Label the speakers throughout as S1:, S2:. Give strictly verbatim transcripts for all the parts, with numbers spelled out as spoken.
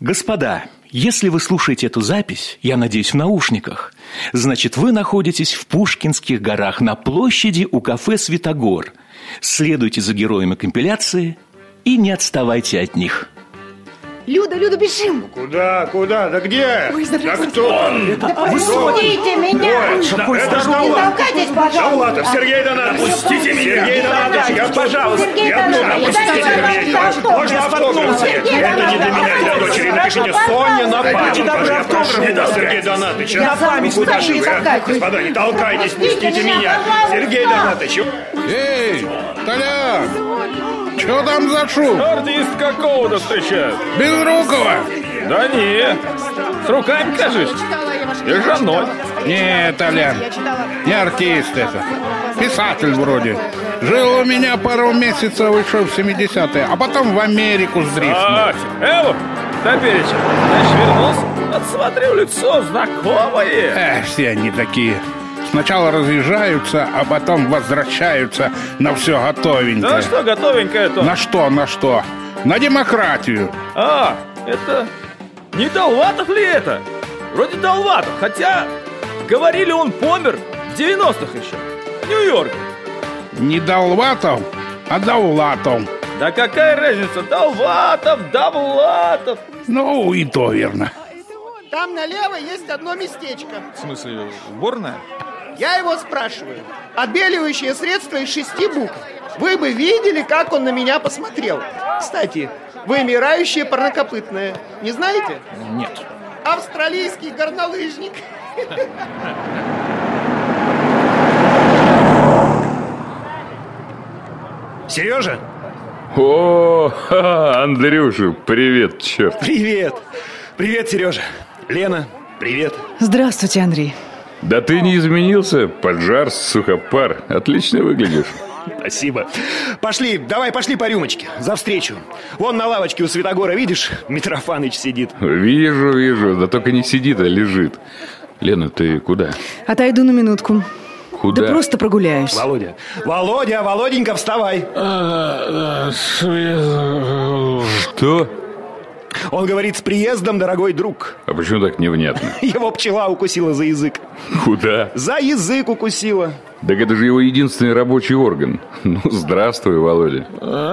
S1: Господа, если вы слушаете эту запись, я надеюсь, в наушниках, значит, вы находитесь в Пушкинских горах на площади у кафе «Святогор». Следуйте за героями компиляции и не отставайте от них.
S2: Люда, Люда, бежим!
S3: Куда, куда? Да где?
S2: Ой,
S3: да кто?
S2: Да пустите меня!
S3: Ой, это ж
S2: Не толкайтесь, пожалуйста!
S3: Довлатов, Сергей Донатович! Пустите меня! Сергей Донатович, я, пожалуйста!
S2: Сергей
S3: Я
S2: Донатович,
S3: пустите меня! Можно автограф? Это не для меня, для дочери. Напишите Соня на память. Не даст Сергей Донатович.
S2: Я сам
S3: Куда же
S2: не
S3: вы?
S2: толкайтесь.
S3: Господа, не толкайтесь, пустите меня! Сергей Донатович!
S4: Эй, Толян! Что там за шум?
S5: Артист какого-то встречают.
S4: Безрукова?
S5: Да не, с руками, кажись. И женой.
S4: Не, Толян, не артист это. Писатель вроде. Жил у меня пару месяцев еще в семидесятые, а потом в Америку сдриснул.
S5: А, Элла, топереча, значит, вернулся? Отсмотрел лицо знакомое.
S4: Эх, все они такие. Сначала разъезжаются, а потом возвращаются на все готовенькое.
S5: Да что готовенькое-то?
S4: На что, на что? На демократию.
S5: А, это не Довлатов ли это? Вроде Довлатов, хотя говорили, он помер в девяностых еще, в Нью-Йорке.
S4: Не Довлатов, а Довлатов.
S5: Да какая разница, Довлатов, Довлатов.
S4: Ну, и то верно.
S6: Там налево есть одно местечко.
S5: В смысле, уборная?
S6: Я его спрашиваю. Отбеливающее средство из шести букв. Вы бы видели, как он на меня посмотрел. Кстати, вымирающее парнокопытное. Не знаете?
S5: Нет.
S6: Австралийский горнолыжник.
S3: Сережа?
S7: О, Андрюша, привет, черт.
S1: Привет! Привет, Сережа. Лена, привет.
S8: Здравствуйте, Андрей.
S7: Да ты не изменился, поджар, сухопар. Отлично выглядишь.
S1: Спасибо. Пошли, давай, пошли по рюмочке. За встречу. Вон на лавочке у Святогора, видишь, Митрофаныч сидит.
S7: Вижу, вижу, да только не сидит, а лежит. Лена, ты куда?
S8: Отойду на минутку.
S7: Куда?
S8: Да просто прогуляюсь.
S1: Володя, Володя, Володенька, вставай.
S7: Что?
S1: Он говорит, с приездом, дорогой друг.
S7: А почему так невнятно?
S1: Его пчела укусила за язык.
S7: Куда?
S1: За язык укусила.
S7: Так это же его единственный рабочий орган. Ну, здравствуй, Володя.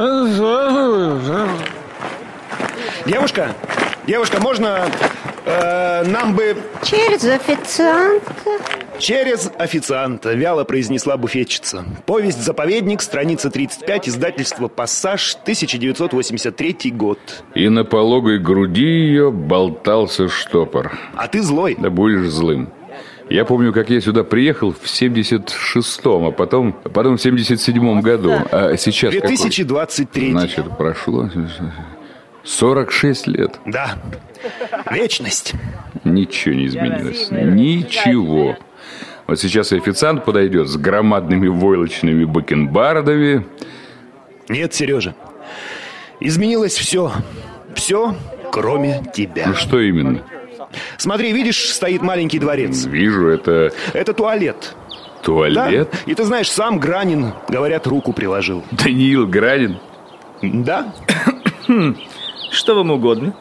S1: Девушка, девушка, можно э, нам бы...
S2: Через официанта.
S1: Через официанта, вяло произнесла буфетчица. Повесть «Заповедник», страница тридцать пять, издательство «Пассаж», тысяча девятьсот восемьдесят третий год.
S7: И на пологой груди ее болтался штопор.
S1: А ты злой.
S7: Да будешь злым. Я помню, как я сюда приехал в семьдесят шестом, а потом, а потом в семьдесят седьмом году. А сейчас
S1: две тысячи двадцать третий.
S7: Значит, прошло сорок шесть лет.
S1: Да, вечность.
S7: Ничего не изменилось. Ничего. Вот сейчас официант подойдет с громадными войлочными бакенбардами.
S1: Нет, Сережа, изменилось все. Все, кроме тебя.
S7: Ну, что именно?
S1: Смотри, видишь, стоит маленький дворец.
S7: Вижу, это...
S1: Это туалет.
S7: Туалет?
S1: Да? И ты знаешь, сам Гранин, говорят, руку приложил.
S7: Даниил Гранин?
S1: Да.
S5: Что вам угодно?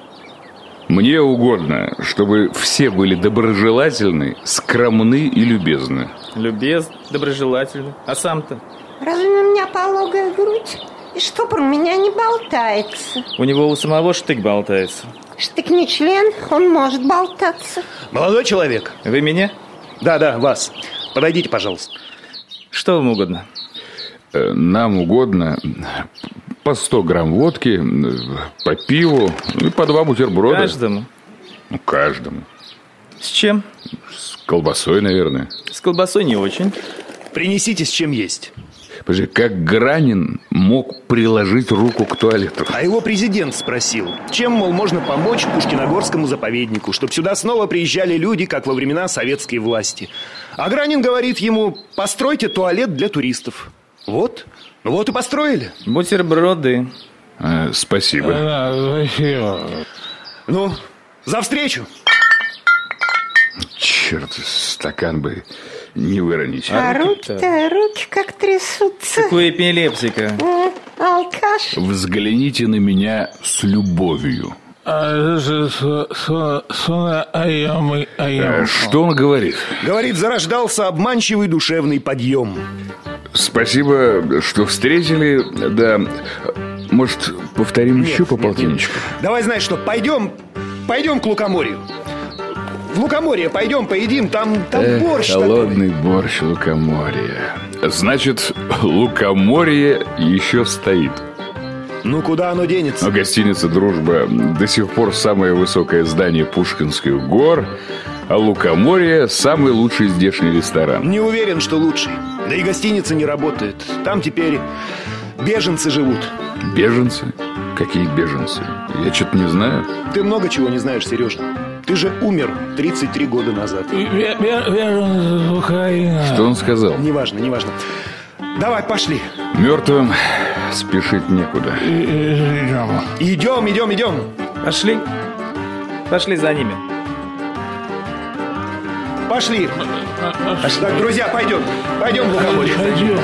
S7: Мне угодно, чтобы все были доброжелательны, скромны и любезны.
S5: Любезно, доброжелательно. А сам-то?
S2: Разве на меня пологая грудь? И штопор у меня не болтается.
S5: У него у самого штык болтается.
S2: Штык не член, он может болтаться.
S1: Молодой человек.
S5: Вы меня?
S1: Да, да, вас. Подойдите, пожалуйста.
S5: Что вам угодно?
S7: Нам угодно по сто грамм водки, по пиву и по два бутерброда.
S5: Каждому?
S7: Ну, каждому.
S5: С чем?
S7: С колбасой, наверное.
S5: С колбасой не очень.
S1: Принесите, с чем есть.
S7: Подожди, как Гранин мог приложить руку к туалету?
S1: А его президент спросил, чем, мол, можно помочь Пушкиногорскому заповеднику, чтобы сюда снова приезжали люди, как во времена советской власти. А Гранин говорит ему, постройте туалет для туристов. Вот, ну вот и построили.
S5: Бутерброды.
S7: А, спасибо.
S4: Да, спасибо.
S1: Ну, за встречу.
S7: Черт, стакан бы не выронить.
S2: А,
S5: А
S2: руки-то, руки, руки как трясутся.
S5: Какой эпилепсика.
S2: М, Алкаш.
S7: Взгляните на меня с любовью. Что он говорит?
S3: Говорит, зарождался обманчивый душевный подъем.
S7: Спасибо, что встретили. Да, может, повторим нет, еще по нет, полтинничку?
S3: Нет. Давай, знаешь что, пойдем, пойдем к Лукоморью. В Лукоморье пойдем, поедим, там, там Эх, борщ
S7: холодный
S3: такой.
S7: борщ Лукоморья. Значит, Лукоморье еще стоит.
S3: Ну, куда оно денется?
S7: Но гостиница «Дружба» до сих пор самое высокое здание Пушкинских гор, а Лукоморье – самый лучший здешний ресторан.
S3: Не уверен, что лучший. Да и гостиница не работает. Там теперь беженцы живут.
S7: Беженцы? Какие беженцы? Я что-то не знаю.
S3: Ты много чего не знаешь, Сережа. Ты же умер тридцать три года назад.
S7: Что он сказал?
S3: Неважно, неважно. Давай, пошли.
S7: Мертвым спешить некуда.
S3: Идем, идем, идем.
S5: Пошли. Пошли за ними.
S3: Пошли. Пошли. Так, друзья, пойдем. Пойдем в Лукоморье. Пойдем.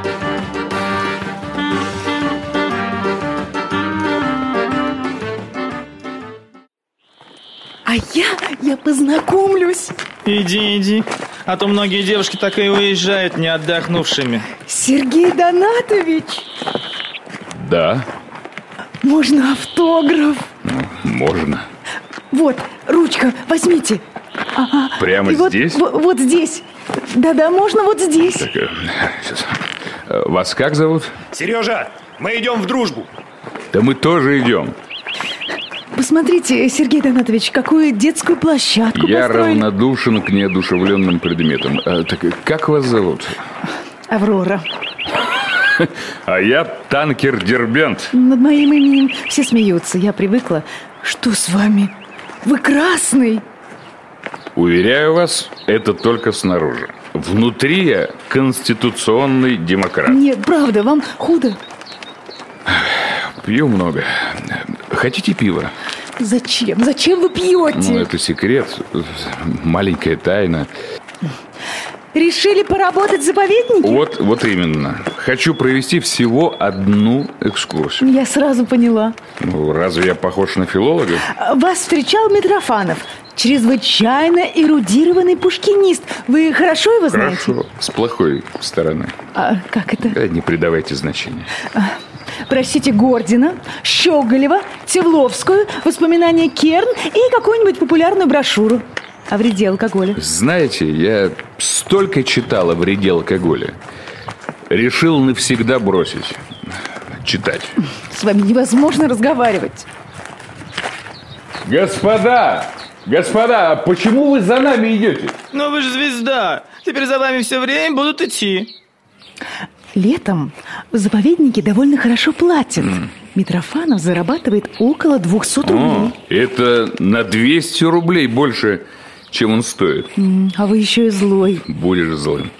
S8: А я, я познакомлюсь.
S5: Иди, иди. А то многие девушки так и уезжают не отдохнувшими.
S8: Сергей Донатович.
S7: Да.
S8: Можно автограф?
S7: Можно.
S8: Вот, ручка, возьмите. Ага.
S7: Прямо
S8: и вот,
S7: здесь?
S8: Вот, вот здесь. Да-да, можно вот здесь.
S7: Так, сейчас. Вас как зовут?
S3: Сережа, мы идем в Дружбу.
S7: Да мы тоже идем.
S8: Посмотрите, Сергей Донатович, какую детскую площадку
S7: Я
S8: построили.
S7: равнодушен к неодушевленным предметам. А, так как вас зовут?
S8: Аврора.
S7: А я танкер Дербент.
S8: Над моим именем все смеются. Я привыкла. Что с вами? Вы красный.
S7: Уверяю вас, это только снаружи. Внутри я конституционный демократ.
S8: Нет, правда, вам худо.
S7: Пью много. Хотите пива?
S8: Зачем? Зачем вы пьете?
S7: Ну, это секрет. Маленькая тайна.
S8: Решили поработать в заповеднике?
S7: Вот, вот именно. Хочу провести всего одну экскурсию.
S8: Я сразу поняла.
S7: Ну, разве я похож на филолога?
S8: Вас встречал Митрофанов. Чрезвычайно эрудированный пушкинист. Вы хорошо его знаете?
S7: Хорошо. С плохой стороны.
S8: А как это?
S7: Да, не придавайте значения.
S8: Прочтите Гордина, Щеголева, Тевловскую, воспоминания Керн и какую-нибудь популярную брошюру о вреде алкоголя.
S7: Знаете, я столько читал о вреде алкоголя. Решил навсегда бросить читать.
S8: С вами невозможно разговаривать.
S7: Господа! Господа, почему вы за нами идете?
S5: Ну вы же звезда. Теперь за вами все время будут идти.
S8: Летом в заповеднике довольно хорошо платят. Mm. Митрофанов зарабатывает около двухсот рублей.
S7: О, это на двести рублей больше, чем он стоит.
S8: Mm, а вы еще и злой.
S7: Будешь злым.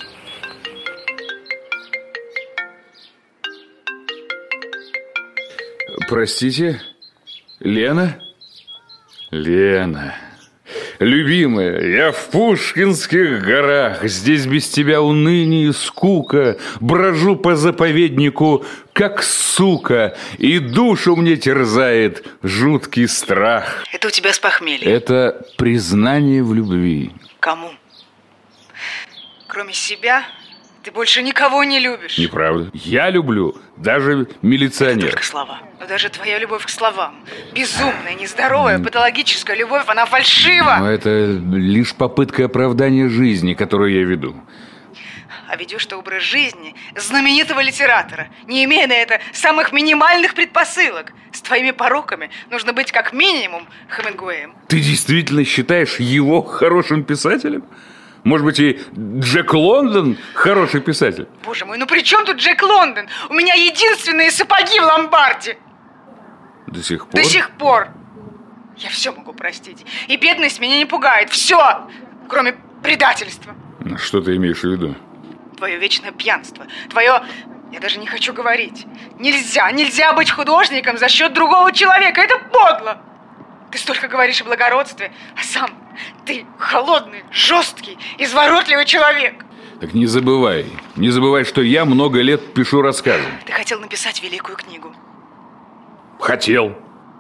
S7: Простите, Лена? Лена... Любимая, я в Пушкинских горах. Здесь без тебя уныние и скука. Брожу по заповеднику, как сука. И душу мне терзает жуткий страх.
S8: Это у тебя с похмелья.
S7: Это признание в любви.
S8: Кому? Кроме себя, ты больше никого не любишь.
S7: Неправда. Я люблю даже милиционеров.
S8: Только слова. Но даже твоя любовь к словам. Безумная, нездоровая, патологическая любовь, она фальшива.
S7: Но это лишь попытка оправдания жизни, которую я веду.
S8: А ведешь ты образ жизни знаменитого литератора, не имея на это самых минимальных предпосылок. С твоими пороками нужно быть как минимум Хемингуэем.
S7: Ты действительно считаешь его хорошим писателем? Может быть, и Джек Лондон хороший писатель?
S8: Боже мой, ну при чем тут Джек Лондон? У меня единственные сапоги в ломбарде.
S7: До сих пор?
S8: До сих пор. Я все могу простить. И бедность меня не пугает. Все, кроме предательства.
S7: Что ты имеешь в виду?
S8: Твое вечное пьянство. Твое... Я даже не хочу говорить. Нельзя, нельзя быть художником за счет другого человека. Это подло. Ты столько говоришь о благородстве, а сам ты холодный, жесткий, изворотливый человек.
S7: Так не забывай, не забывай, что я много лет пишу рассказы.
S8: Ты хотел написать великую книгу.
S7: Хотел.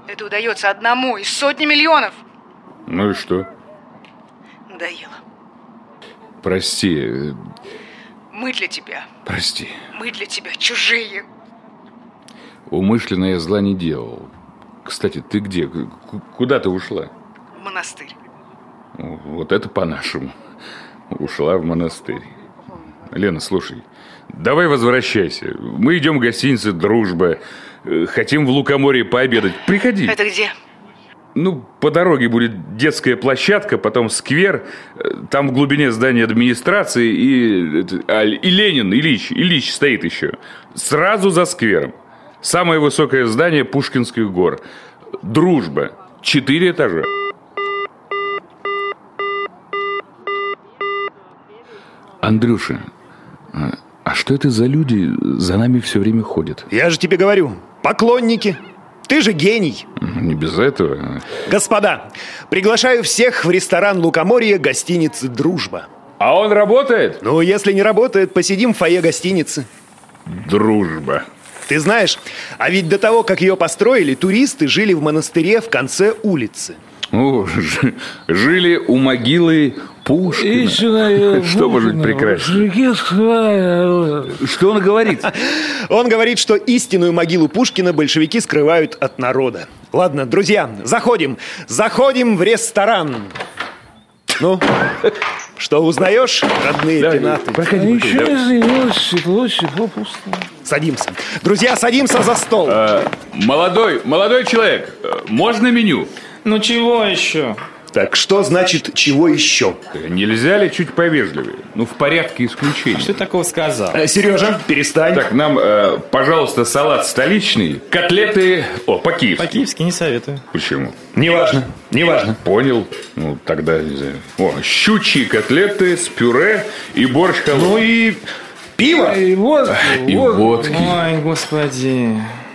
S8: Это удается одному из сотни миллионов.
S7: Ну и что?
S8: Надоело.
S7: Прости.
S8: Мы для тебя.
S7: Прости.
S8: Мы для тебя чужие.
S7: Умышленно я зла не делал. Кстати, ты где? Куда ты ушла?
S8: В монастырь.
S7: Вот это по-нашему. Ушла в монастырь. Лена, слушай, давай возвращайся. Мы идем в гостиницу «Дружба». Хотим в Лукоморье пообедать. Приходи.
S8: Это где?
S7: Ну, по дороге будет детская площадка, потом сквер. Там в глубине здания администрации и, и Ленин, Ильич, Ильич стоит еще. Сразу за сквером. Самое высокое здание Пушкинских гор. «Дружба». Четыре этажа. Андрюша, а что это за люди за нами все время ходят?
S6: Я же тебе говорю, поклонники. Ты же гений.
S7: Не без этого.
S6: Господа, приглашаю всех в ресторан «Лукоморье» гостиницы «Дружба».
S7: А он работает?
S6: Ну, если не работает, посидим в фойе гостиницы.
S7: «Дружба».
S6: Ты знаешь, а ведь до того, как ее построили, туристы жили в монастыре в конце улицы.
S7: О, жили у могилы Пушкина. Что может быть прекраснее? Что он говорит?
S6: Он говорит, что истинную могилу Пушкина большевики скрывают от народа. Ладно, друзья, заходим. Заходим в ресторан. Ну, что, узнаешь, родные
S7: Да,
S6: пенаты?
S7: проходи.
S9: Ничего не изменилось, светло, светло, пусто.
S6: Садимся. Друзья, садимся за стол.
S7: А, молодой, молодой человек, можно меню?
S9: Ну чего еще?
S6: Так, что значит «чего еще»?
S7: Нельзя ли чуть повежливее? Ну, в порядке исключения.
S9: Что ты такого сказал?
S6: Э, Сережа, перестань.
S7: Так, нам, э, пожалуйста, салат столичный, котлеты... О, по-киевски.
S9: По-киевски не советую.
S7: Почему?
S6: Неважно, неважно.
S7: Понял. Ну, тогда, не знаю. О, щучьи котлеты с пюре и борщ холодный.
S6: Ну и пиво.
S9: И вот,
S7: И
S9: вот.
S7: водки.
S9: Ой, господи.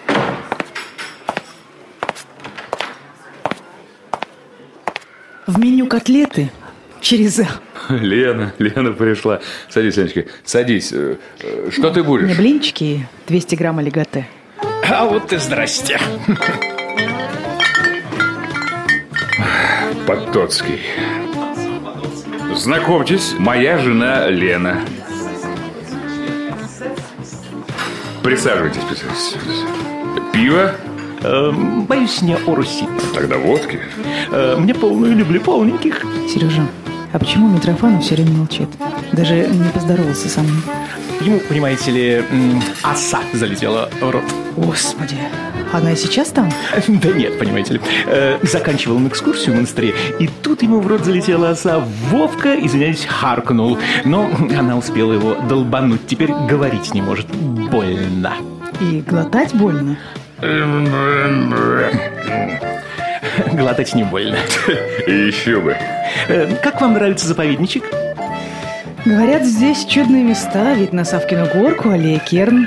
S10: В меню котлеты через «а».
S7: Лена, Лена пришла. Садись, Леночка, садись. Э, э, Что ты будешь?
S10: Мне блинчики, двести грамм олиготе.
S9: А вот и здрасте.
S7: Потоцкий. Знакомьтесь, моя жена Лена. Присаживайтесь, присаживайтесь. Пиво?
S1: Э, боюсь, не орусит.
S7: Тогда водки.
S1: Э, мне полную люблю полненьких.
S10: Сережа, а почему Митрофанов все время молчит? Даже не поздоровался со мной.
S1: Ему, понимаете ли, м, оса залетела в рот.
S10: Господи, она и сейчас там?
S1: Да нет, понимаете ли. Э, заканчивал он экскурсию в монастыре, и тут ему в рот залетела оса. Вовка, извиняюсь, харкнул. Но она успела его долбануть. Теперь говорить не может. Больно.
S10: И глотать больно?
S1: Глотать не больно.
S7: Еще бы.
S1: Э, как вам нравится заповедничек?
S10: Говорят, здесь чудные места. Вид на Савкину горку, аллея Керн.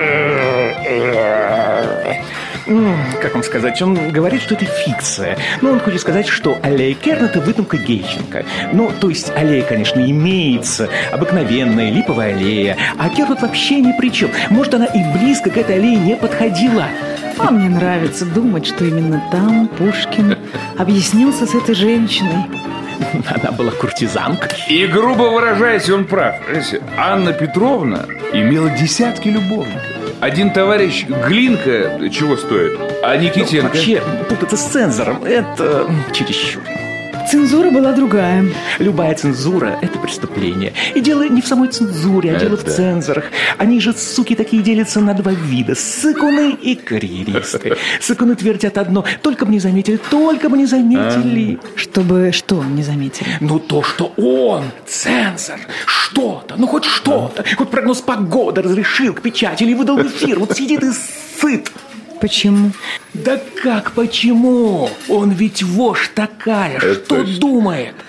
S1: М, Как вам сказать, он говорит, что это фикция. Но он хочет сказать, что аллея Керн – это выдумка Гейченко. Ну, то есть аллея, конечно, имеется. Обыкновенная липовая аллея. А Керн тут вообще ни при чем. Может, она и близко к этой аллее не подходила.
S10: А мне нравится думать, что именно там Пушкин объяснился с этой женщиной.
S1: Она была куртизанкой.
S7: И, грубо выражаясь, он прав. Анна Петровна имела десятки любовников. Один товарищ Глинка чего стоит, а Никитенко...
S1: Ну, вообще, путаться с цензором – это чересчур.
S10: Цензура была другая.
S1: Любая цензура – это преступление. И дело не в самой цензуре, а дело в цензорах. Они же, суки, такие делятся на два вида – сыкуны и карьеристы. Сыкуны твердят одно – только бы не заметили, только бы не заметили.
S10: Чтобы что не заметили?
S1: Ну, то, что он, цензор, что-то, ну, хоть что-то, хоть прогноз погоды разрешил к печати или выдал в эфир, вот сидит и сыт.
S10: Почему?
S1: Да как почему? Он ведь вошь такая,
S7: Это
S1: что
S7: точно.
S1: думает?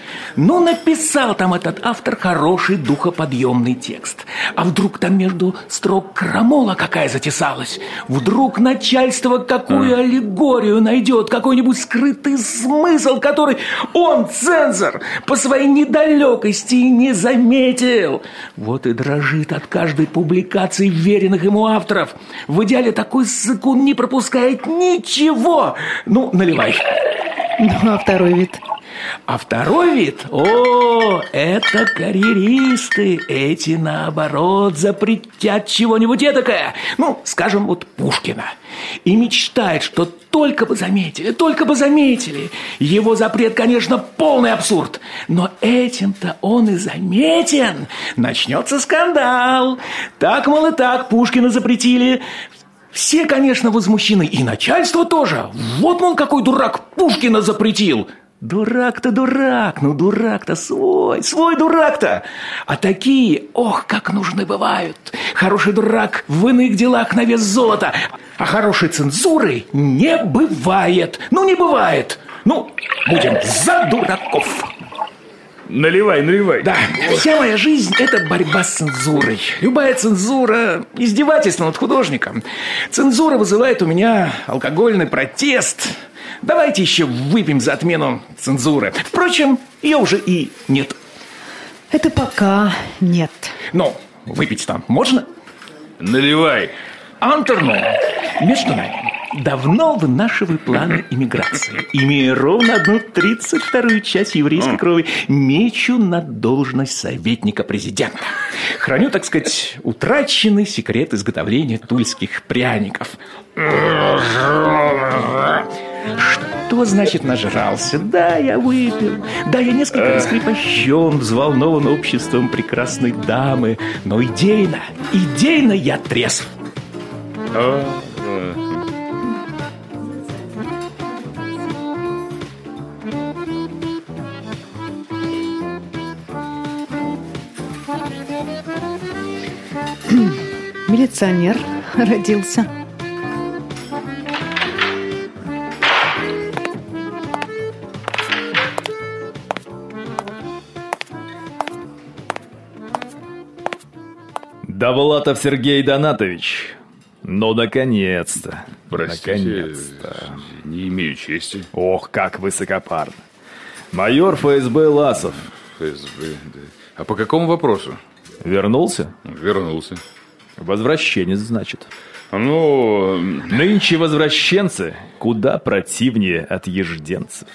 S1: Ну, написал там этот автор хороший духоподъемный текст. А вдруг там между строк крамола какая затесалась? Вдруг начальство какую а. аллегорию найдет, какой-нибудь скрытый смысл, который он, цензор, по своей недалекости не заметил. Вот и дрожит от каждой публикации веренных ему авторов. В идеале такой ссыкун не пропускает ничего. Ну, наливай.
S10: Ну, а второй вид?
S1: А второй вид? О, это карьеристы. Эти, наоборот, запретят чего-нибудь этакое. Ну, скажем, вот Пушкина. И мечтает, что только бы заметили, только бы заметили. Его запрет, конечно, полный абсурд. Но этим-то он и заметен. Начнется скандал. Так, мол, и так Пушкина запретили. Все, конечно, возмущены. И начальство тоже. Вот он какой дурак, Пушкина запретил. Дурак-то дурак, ну дурак-то свой, свой дурак-то. А такие, ох, как нужны бывают. Хороший дурак в иных делах на вес золота. А хорошей цензуры не бывает. Ну, не бывает. Ну, будем за дураков.
S7: Наливай, наливай.
S1: Да, вся моя жизнь – это борьба с цензурой. Любая цензура – издевательство над художником. Цензура вызывает у меня алкогольный протест. Давайте еще выпьем за отмену цензуры. Впрочем, ее уже и нет.
S10: Это пока нет.
S1: Но выпить там можно?
S7: Наливай.
S1: Антону, между нами, давно вынашиваю планы иммиграции. Имея ровно одну тридцать вторую часть еврейской крови, мечу на должность советника президента. Храню, так сказать, утраченный секрет изготовления тульских пряников. Что значит нажрался? Да, я выпил. Да, я несколько раскрепощен, взволнован обществом прекрасной дамы. Но идейно, идейно я трезв.
S10: Милиционер родился.
S5: Довлатов Сергей Донатович. Ну, наконец-то.
S7: Простите,
S5: наконец-то.
S7: Не имею чести.
S5: Ох, как высокопарно. Майор ФСБ Ласов.
S7: ФСБ, да. А по какому вопросу?
S5: Вернулся?
S7: Вернулся.
S5: Возвращенец, значит.
S7: Ну...
S5: Нынче возвращенцы куда противнее отъезжденцев.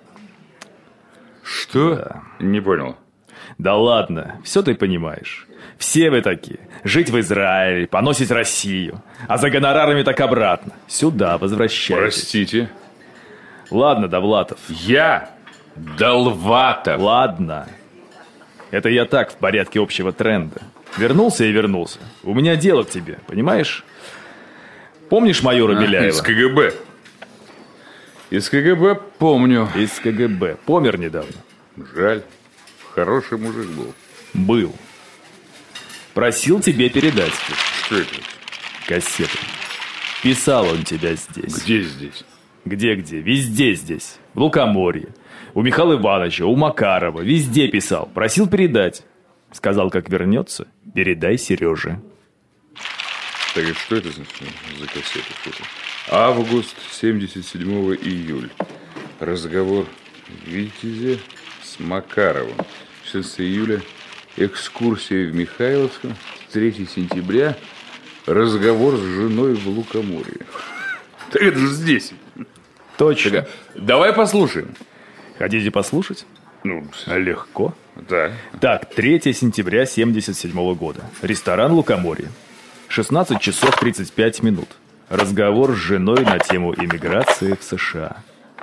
S7: Что?
S5: Да.
S7: Не понял.
S5: Да ладно, все ты понимаешь. Все вы такие. Жить в Израиле, поносить Россию. А за гонорарами так обратно. Сюда возвращайтесь.
S7: Простите.
S5: Ладно, Довлатов.
S7: Я Долватов.
S5: Ладно. Это я так, в порядке общего тренда. Вернулся и вернулся. У меня дело к тебе, понимаешь? Помнишь майора а, Беляева?
S7: Из КГБ. Из КГБ помню.
S5: Из КГБ. Помер недавно.
S7: Жаль. Хороший мужик был.
S5: Был. Просил тебе передать.
S7: Что это?
S5: Кассету. Писал он тебя здесь.
S7: Где здесь?
S5: Где-где? Везде здесь. В Лукоморье. У Михаила Ивановича, у Макарова. Везде писал. Просил передать. Сказал, как вернется, передай Сереже.
S7: Так что это за, за кассета? Август семьдесят седьмого июль. Разговор в Витязе с Макаровым. шестого июля. Экскурсия в Михайловском. третьего сентября. Разговор с женой в Лукоморье. Так это же здесь.
S5: Точно.
S7: Так, давай послушаем.
S5: Хотите послушать?
S7: Ну,
S5: легко.
S7: Да.
S5: Так, третьего сентября семьдесят седьмого года. Ресторан Лукоморье. шестнадцать часов тридцать пять минут. Разговор с женой на тему иммиграции в США.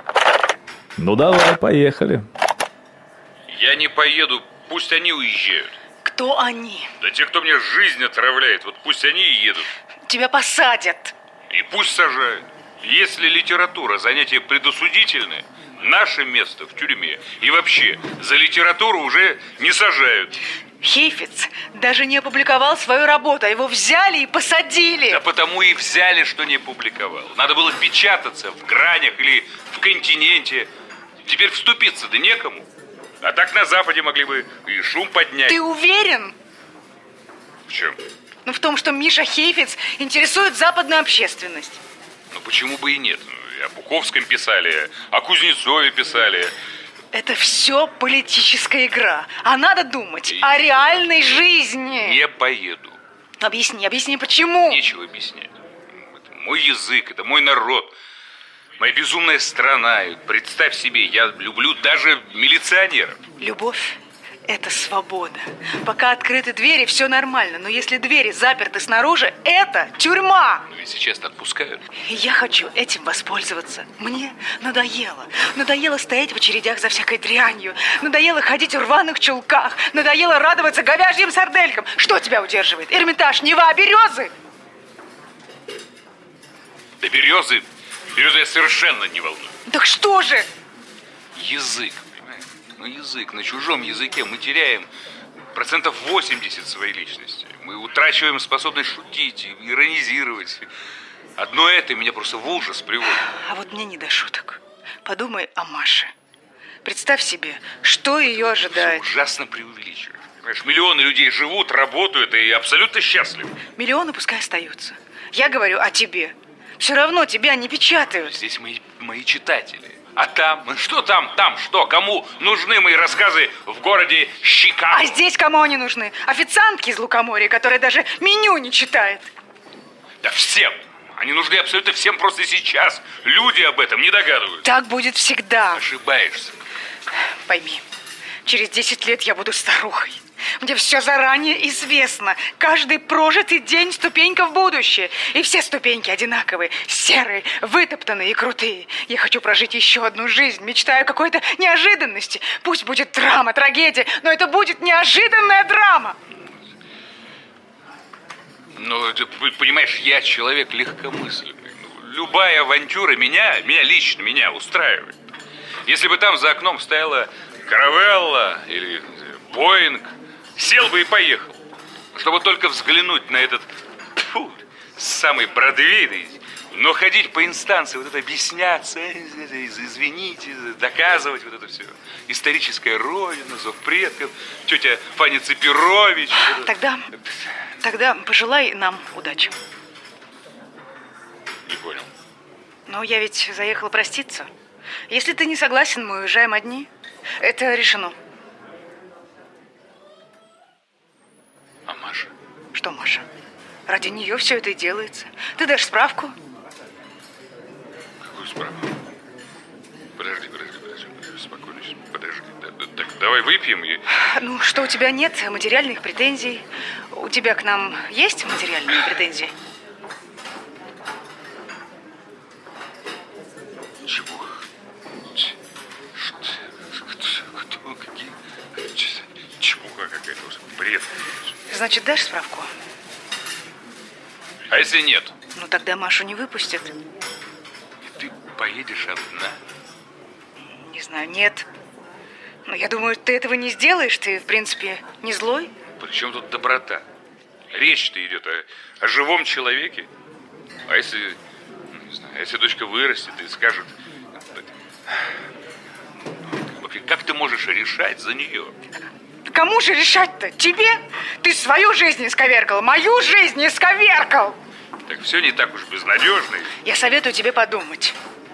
S5: Ну давай, поехали.
S7: Я не поеду, пусть они уезжают.
S8: Кто они?
S7: Да те, кто мне жизнь отравляет, вот пусть они и едут.
S8: Тебя посадят.
S7: И пусть сажают. Если литература занятие предосудительное, наше место в тюрьме. И вообще, за литературу уже не сажают.
S8: Хейфиц даже не опубликовал свою работу, а его взяли и посадили.
S7: Да потому и взяли, что не публиковал. Надо было печататься в «Гранях» или в «Континенте». Теперь вступиться-то некому. А так на Западе могли бы и шум поднять.
S8: Ты уверен?
S7: В чем?
S8: Ну, в том, что Миша Хейфиц интересует западную общественность.
S7: Ну, почему бы и нет? И о Буковском писали, о Кузнецове писали.
S8: Это все политическая игра. А надо думать и... о реальной жизни.
S7: Не поеду.
S8: Объясни, объясни, почему?
S7: Нечего объяснять. Это мой язык, это мой народ. Моя безумная страна. И представь себе, я люблю даже милиционеров.
S8: Любовь – это свобода. Пока открыты двери, все нормально. Но если двери заперты снаружи, это тюрьма.
S7: Ну ведь сейчас отпускают.
S8: И я хочу этим воспользоваться. Мне надоело. Надоело стоять в очередях за всякой дрянью. Надоело ходить в рваных чулках. Надоело радоваться говяжьим сарделькам. Что тебя удерживает? Эрмитаж, Нева, березы?
S7: Да березы, березы я совершенно не волную.
S8: Так что же?
S7: Язык, понимаешь? Ну язык, на чужом языке мы теряем процентов восемьдесят своей личности. Мы утрачиваем способность шутить, иронизировать. Одно это меня просто в ужас приводит.
S8: А вот мне не до шуток. Подумай о Маше. Представь себе, что ее ожидает.
S7: Все ужасно преувеличиваешь. Понимаешь, миллионы людей живут, работают и абсолютно счастливы.
S8: Миллионы пускай остаются. Я говорю о тебе. Все равно тебя не печатают.
S7: Здесь мои, мои читатели. А там? Что там? Там что? Кому нужны мои рассказы в городе Чикаго?
S8: А здесь кому они нужны? Официантки из Лукоморья, которая даже меню не читает.
S7: Да всем. Они нужны абсолютно всем просто сейчас. Люди об этом не догадываются.
S8: Так будет всегда.
S7: Ошибаешься.
S8: Пойми, через десять лет я буду старухой. Мне все заранее известно. Каждый прожитый день ступенька в будущее. И все ступеньки одинаковые, серые, вытоптанные и крутые. Я хочу прожить еще одну жизнь. Мечтаю о какой-то неожиданности. Пусть будет драма, трагедия, но это будет неожиданная драма.
S7: Ну, ты понимаешь, я человек легкомысленный. Любая авантюра меня, меня лично, меня устраивает. Если бы там за окном стояла каравелла или Боинг, сел бы и поехал. Чтобы только взглянуть на этот, фу, самый бродвейный, но ходить по инстанции, вот это объясняться, извините, доказывать вот это все. Историческая родина, зов предков, тетя Фаня Цепирович.
S8: Тогда, тогда пожелай нам удачи.
S7: Не понял.
S8: Но я ведь заехала проститься. Если ты не согласен, мы уезжаем одни. Это решено.
S7: А Маша?
S8: Что Маша? Ради нее все это и делается. Ты дашь справку?
S7: Какую справку? Подожди, подожди, подожди, подожди, спокойно, подожди. Так, давай выпьем и...
S8: Ну, что у тебя нет материальных претензий? У тебя к нам есть материальные претензии?
S7: Чего? Кто? Какие? Чепуха какая-то. Бред.
S8: Значит, дашь справку?
S7: А если нет?
S8: Ну, тогда Машу не выпустят.
S7: И ты поедешь одна?
S8: Не знаю, нет. Но я думаю, ты этого не сделаешь. Ты, в принципе, не злой.
S7: При чем тут доброта? Речь-то идет о, о живом человеке. А если, не знаю, если дочка вырастет и скажет... Как ты можешь решать за нее?
S8: Кому же решать-то? Тебе? Ты свою жизнь исковеркал, мою жизнь исковеркал.
S7: Так все не так уж безнадежно.
S8: Я советую тебе подумать.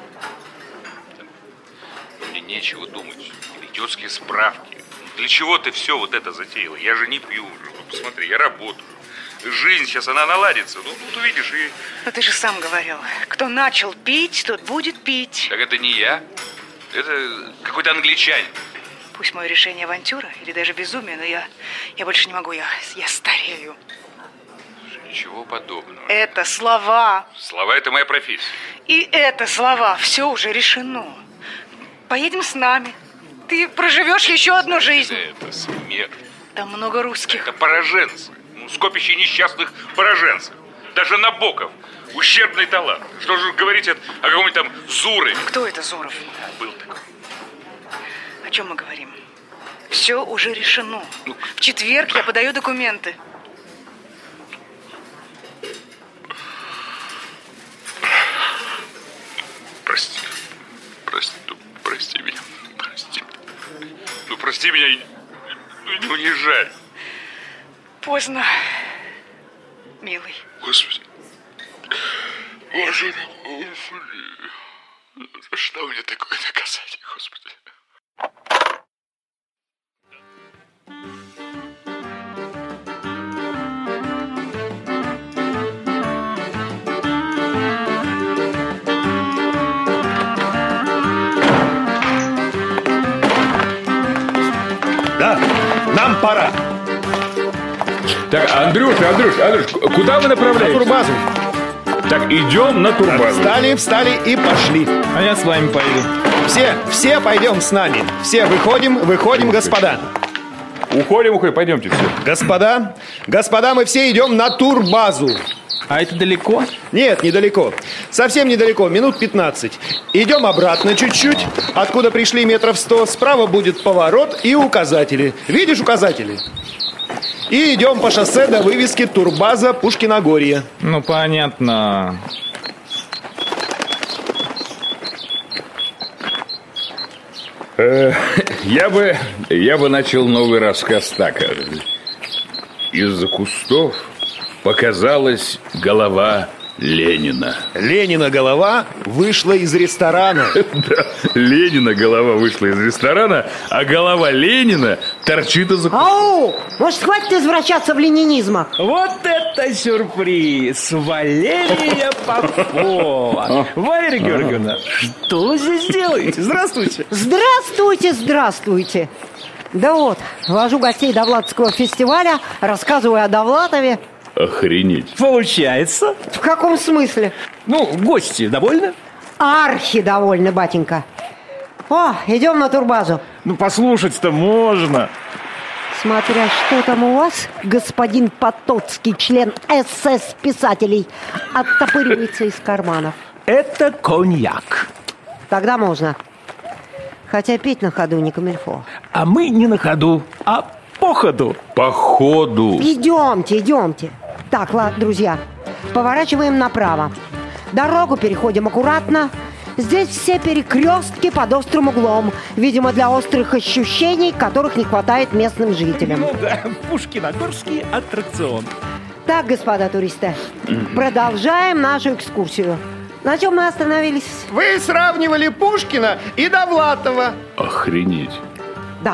S7: Мне нечего думать. Идиотские справки. Для чего ты все вот это затеяла? Я же не пью уже. Ну, посмотри, я работаю. Жизнь сейчас, она наладится. Ну, тут увидишь и...
S8: Но ты же сам говорил, кто начал пить, тот будет пить.
S7: Так это не я. Это какой-то англичанин.
S8: Пусть мое решение авантюра или даже безумие, но я, я больше не могу, я, я старею.
S7: Ничего подобного.
S8: Это слова.
S7: Слова – это моя профессия.
S8: И это слова. Все уже решено. Поедем с нами. Ты проживешь еще одну жизнь.
S7: Это смерть.
S8: Там много русских.
S7: Это пораженцы. Ну, скопище несчастных пораженцев. Даже Набоков. Ущербный талант. Что же говорить о, о каком-нибудь там Зурове?
S8: Кто это Зуров?
S7: Был такой.
S8: О чем мы говорим? Все уже решено. Ну, в четверг я подаю документы.
S7: Прости. Прости. Ну, прости меня. Прости. Ну, прости меня, не унижай.
S8: Поздно, милый.
S7: Господи. Боже, Господи. За что мне такое наказание, Господи?
S6: Да, нам пора.
S7: Так, Андрюша, Андрюша, Андрюша, куда вы направляетесь?
S6: На турбазу.
S7: Так, идем на турбазу.
S6: Встали, встали и пошли.
S9: А я с вами пойду.
S6: Все, все пойдем с нами. Все выходим, выходим, господа.
S7: Уходим, уходим, пойдемте все.
S6: Господа, господа, мы все идем на турбазу.
S9: А это далеко?
S6: Нет, недалеко. Совсем недалеко, минут пятнадцать. Идем обратно чуть-чуть. Откуда пришли метров сто, справа будет поворот и указатели. Видишь указатели? И идем по шоссе до вывески «Турбаза Пушкиногорье».
S9: Ну, понятно.
S7: Э, я бы, я бы начал новый рассказ так. Из-за кустов показалась голова Ленина.
S6: Ленина голова вышла из ресторана.
S7: Да, Ленина голова вышла из ресторана, а голова Ленина торчит из-за кустов.
S2: Ау! Может, хватит извращаться в ленинизмах?
S9: Вот это сюрприз! Валерия Попова! Валерия Георгиевна, что вы здесь делаете? Здравствуйте!
S2: Здравствуйте, здравствуйте! Да вот, вожу гостей Довлатского фестиваля, рассказываю о Довлатове.
S7: Охренеть.
S9: Получается?
S2: В каком смысле?
S9: Ну, гости довольны?
S2: Архи довольны, батенька. О, идем на турбазу.
S9: Ну, послушать-то можно.
S2: Смотря что там у вас, господин Потоцкий, член эс эс писателей, оттопыривается из карманов.
S1: Это коньяк.
S2: Тогда можно. Хотя пить на ходу не камильфо.
S1: А мы не на ходу, а по ходу.
S7: По ходу.
S2: Идемте, идемте. Так, ладно, друзья, поворачиваем направо. Дорогу переходим аккуратно. Здесь все перекрестки под острым углом. Видимо, для острых ощущений, которых не хватает местным жителям.
S9: Ну да, Пушкиногорский аттракцион.
S2: Так, господа туристы, продолжаем нашу экскурсию. На чем мы остановились?
S6: Вы сравнивали Пушкина и Довлатова.
S7: Охренеть.
S2: Да.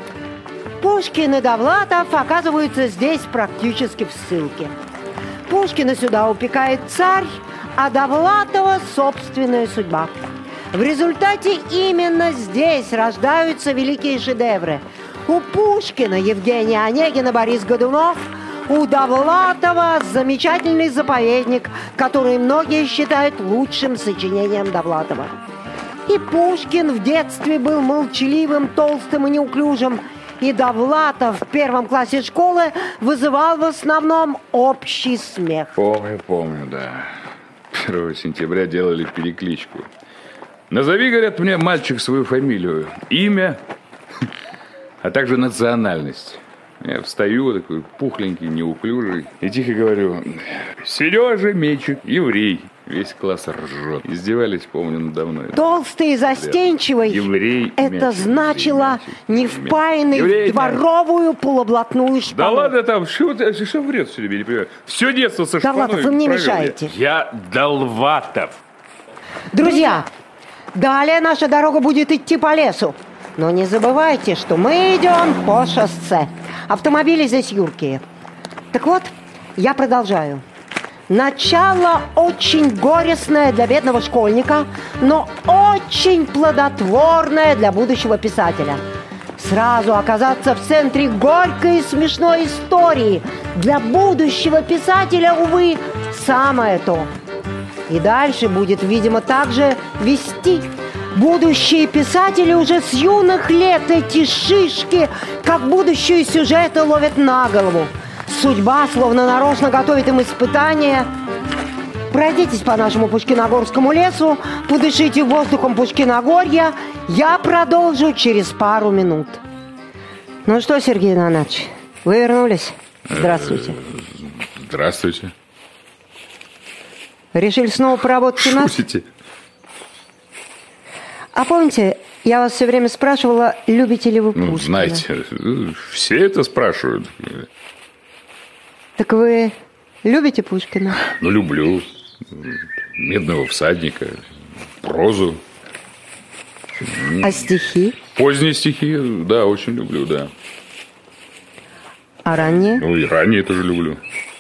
S2: Пушкин и Довлатов оказываются здесь практически в ссылке. Пушкина сюда упекает царь, а Довлатова собственная судьба. В результате именно здесь рождаются великие шедевры. У Пушкина Евгений Онегин и Борис Годунов, у Довлатова замечательный заповедник, который многие считают лучшим сочинением Довлатова. И Пушкин в детстве был молчаливым, толстым и неуклюжим, и Довлатов в первом классе школы вызывал в основном общий смех.
S7: Помню, помню, да. первого сентября делали перекличку. Назови, говорят мне, мальчик, свою фамилию, имя, а также национальность. Я встаю, такой пухленький, неуклюжий, и тихо говорю: Сережа Мечик, еврей. Весь класс ржет. Издевались, помню, надо мной.
S2: Толстый и застенчивый.
S7: Еврей,
S2: это
S7: мячик,
S2: значило
S7: еврей,
S2: не впаянный
S7: еврей,
S2: в дворовую полублатную шпану.
S7: Да ладно там, что, что врет все время, не понимаю. Все детство со шпаной.
S2: Довлатов, вы мне мешаете.
S7: Я, я Долватов.
S2: Друзья, далее наша дорога будет идти по лесу. Но не забывайте, что мы идем по шоссе. Автомобили здесь юркие. Так вот, я продолжаю. Начало очень горестное для бедного школьника, но очень плодотворное для будущего писателя. Сразу оказаться в центре горькой и смешной истории для будущего писателя, увы, самое то. И дальше будет, видимо, также вести. Будущие писатели уже с юных лет эти шишки, как будущие сюжеты, ловят на голову. Судьба словно нарочно готовит им испытания. Пройдитесь по нашему Пушкиногорскому лесу, подышите воздухом Пушкиногорья. Я продолжу через пару минут. Ну что, Сергей Иванович, вы вернулись? Здравствуйте.
S7: Здравствуйте.
S2: Решили снова поработать у нас?
S7: Шутите?
S2: А помните, я вас все время спрашивала, любите ли вы Пушкина?
S7: Ну, знаете, все это спрашивают.
S2: Так вы любите Пушкина?
S7: Ну, люблю. «Медного всадника», прозу.
S2: А стихи?
S7: Поздние стихи, да, очень люблю, да.
S2: А ранние?
S7: Ну, и ранние тоже люблю.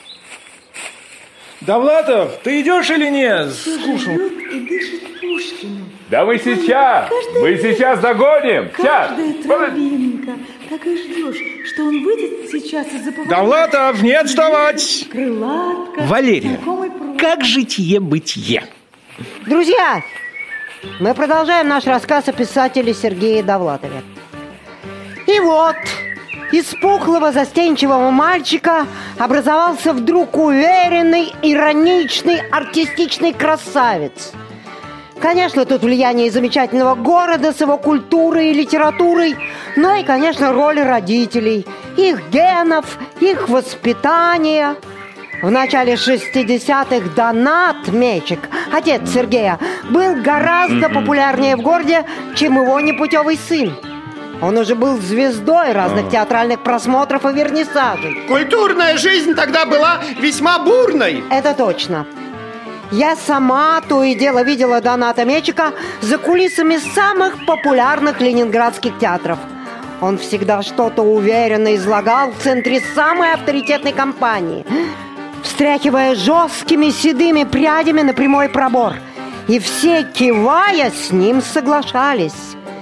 S9: Довлатов, ты идешь или нет? Скушал.
S11: И дышит Пушкину.
S7: Да мы сейчас,
S11: Каждая
S7: мы сейчас догоним. Сейчас.
S11: Каждая травинка, так и ждешь, что он выйдет сейчас из-за поворота.
S9: Довлатов, не отставать!
S11: Крылатка.
S9: Валерия,
S11: знакомый пруд.
S9: как житие-бытие?
S2: Друзья, мы продолжаем наш рассказ о писателе Сергее Довлатове. И вот, из пухлого застенчивого мальчика образовался вдруг уверенный, ироничный, артистичный красавец. Конечно, тут влияние замечательного города с его культурой и литературой, но и, конечно, роль родителей, их генов, их воспитания. В начале шестидесятых Донат Мечик, отец Сергея, был гораздо популярнее в городе, чем его непутевый сын. Он уже был звездой разных театральных просмотров и вернисажей.
S6: Культурная жизнь тогда была весьма бурной.
S2: Это точно. Я сама то и дело видела Доната Мечика за кулисами самых популярных ленинградских театров. Он всегда что-то уверенно излагал в центре самой авторитетной компании, встряхивая жесткими седыми прядями на прямой пробор. И все, кивая, с ним соглашались.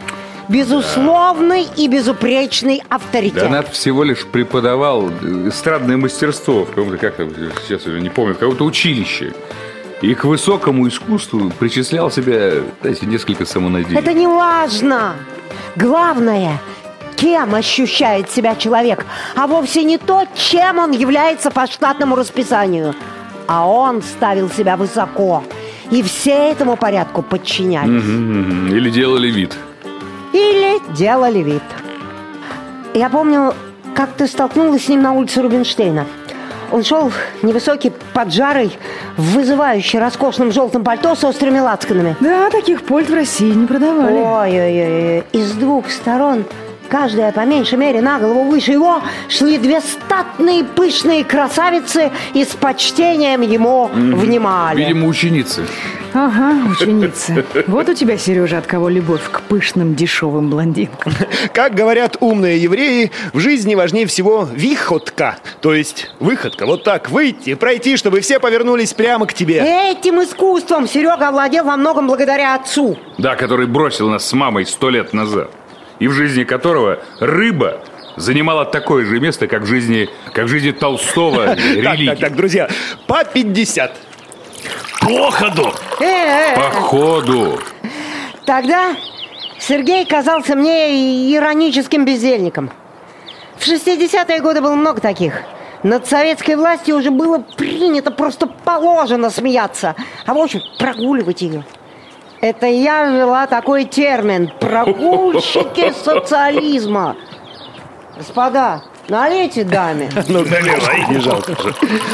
S2: Безусловный и безупречный авторитет.
S7: Донат всего лишь преподавал эстрадное мастерство в каком-то, как сейчас уже не помню, в каком-то училище. И к высокому искусству причислял себя, знаете, несколько самонадеянно.
S2: Это не важно. Главное, кем ощущает себя человек, а вовсе не то, чем он является по штатному расписанию. А он ставил себя высоко, и все этому порядку подчинялись.
S7: Угу, или делали вид.
S2: Или делали вид. Я помню, как ты столкнулась с ним на улице Рубинштейна. Он шел невысокий, поджарый, вызывающий роскошным желтым пальто с острыми лацканами.
S10: Да, таких пальт в России не продавали.
S2: Ой-ой-ой, и с двух сторон, каждая по меньшей мере на голову выше его, шли две статные пышные красавицы и с почтением ему mm-hmm. внимали.
S7: Видимо, ученицы.
S10: Ага, ученицы. Вот у тебя, Сережа, от кого любовь к пышным дешевым блондинкам.
S6: Как говорят умные евреи, в жизни важнее всего виходка, то есть выходка. Вот так выйти, пройти, чтобы все повернулись прямо к тебе.
S2: Этим искусством Серега овладел во многом благодаря отцу.
S7: Да, который бросил нас с мамой сто лет назад. И в жизни которого рыба занимала такое же место, как в жизни, как в жизни Толстого религии.
S6: Так, так, так, друзья, по пятьдесят.
S9: По ходу!
S7: По ходу!
S2: Тогда Сергей казался мне ироническим бездельником. В шестидесятые годы было много таких. Над советской властью уже было принято, просто положено смеяться, а в общем прогуливать ее. Это я ввела такой термин – прогульщики социализма. Господа, налейте даме.
S6: Ну, наливай, не жалко же.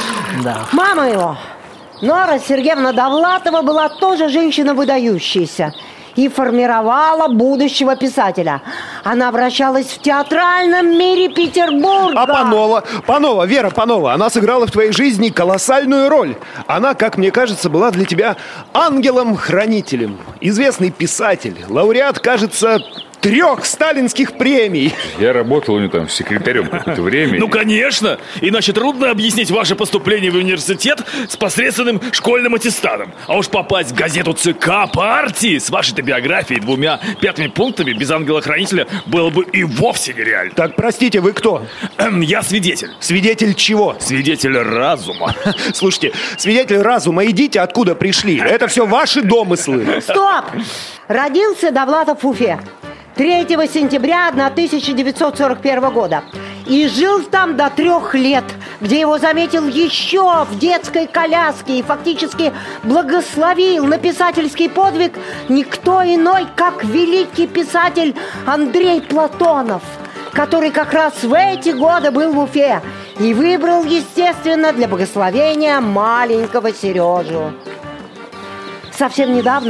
S2: Мама его, Нора Сергеевна Довлатова, была тоже женщина выдающаяся и формировала будущего писателя. Она вращалась в театральном мире Петербурга.
S6: А Панова, Панова, Вера Панова, она сыграла в твоей жизни колоссальную роль. Она, как мне кажется, была для тебя ангелом-хранителем. Известный писатель, лауреат, кажется, трех сталинских премий.
S7: Я работал у него там секретарем какое-то время.
S9: Ну, конечно! Иначе трудно объяснить ваше поступление в университет с посредственным школьным аттестатом. А уж попасть в газету ЦК партии с вашей-то биографией двумя пятыми пунктами без ангела-хранителя было бы и вовсе нереально.
S6: Так, простите, вы кто?
S9: Я свидетель.
S6: Свидетель чего?
S9: Свидетель разума.
S6: Слушайте, свидетель разума, идите, откуда пришли. Это все ваши домыслы.
S2: Стоп! Родился Довлатов в Уфе третьего сентября тысяча девятьсот сорок первого года. И жил там до трех лет, где его заметил еще в детской коляске и фактически благословил на писательский подвиг никто иной, как великий писатель Андрей Платонов, который как раз в эти годы был в Уфе и выбрал, естественно, для благословения маленького Сережу. Совсем недавно,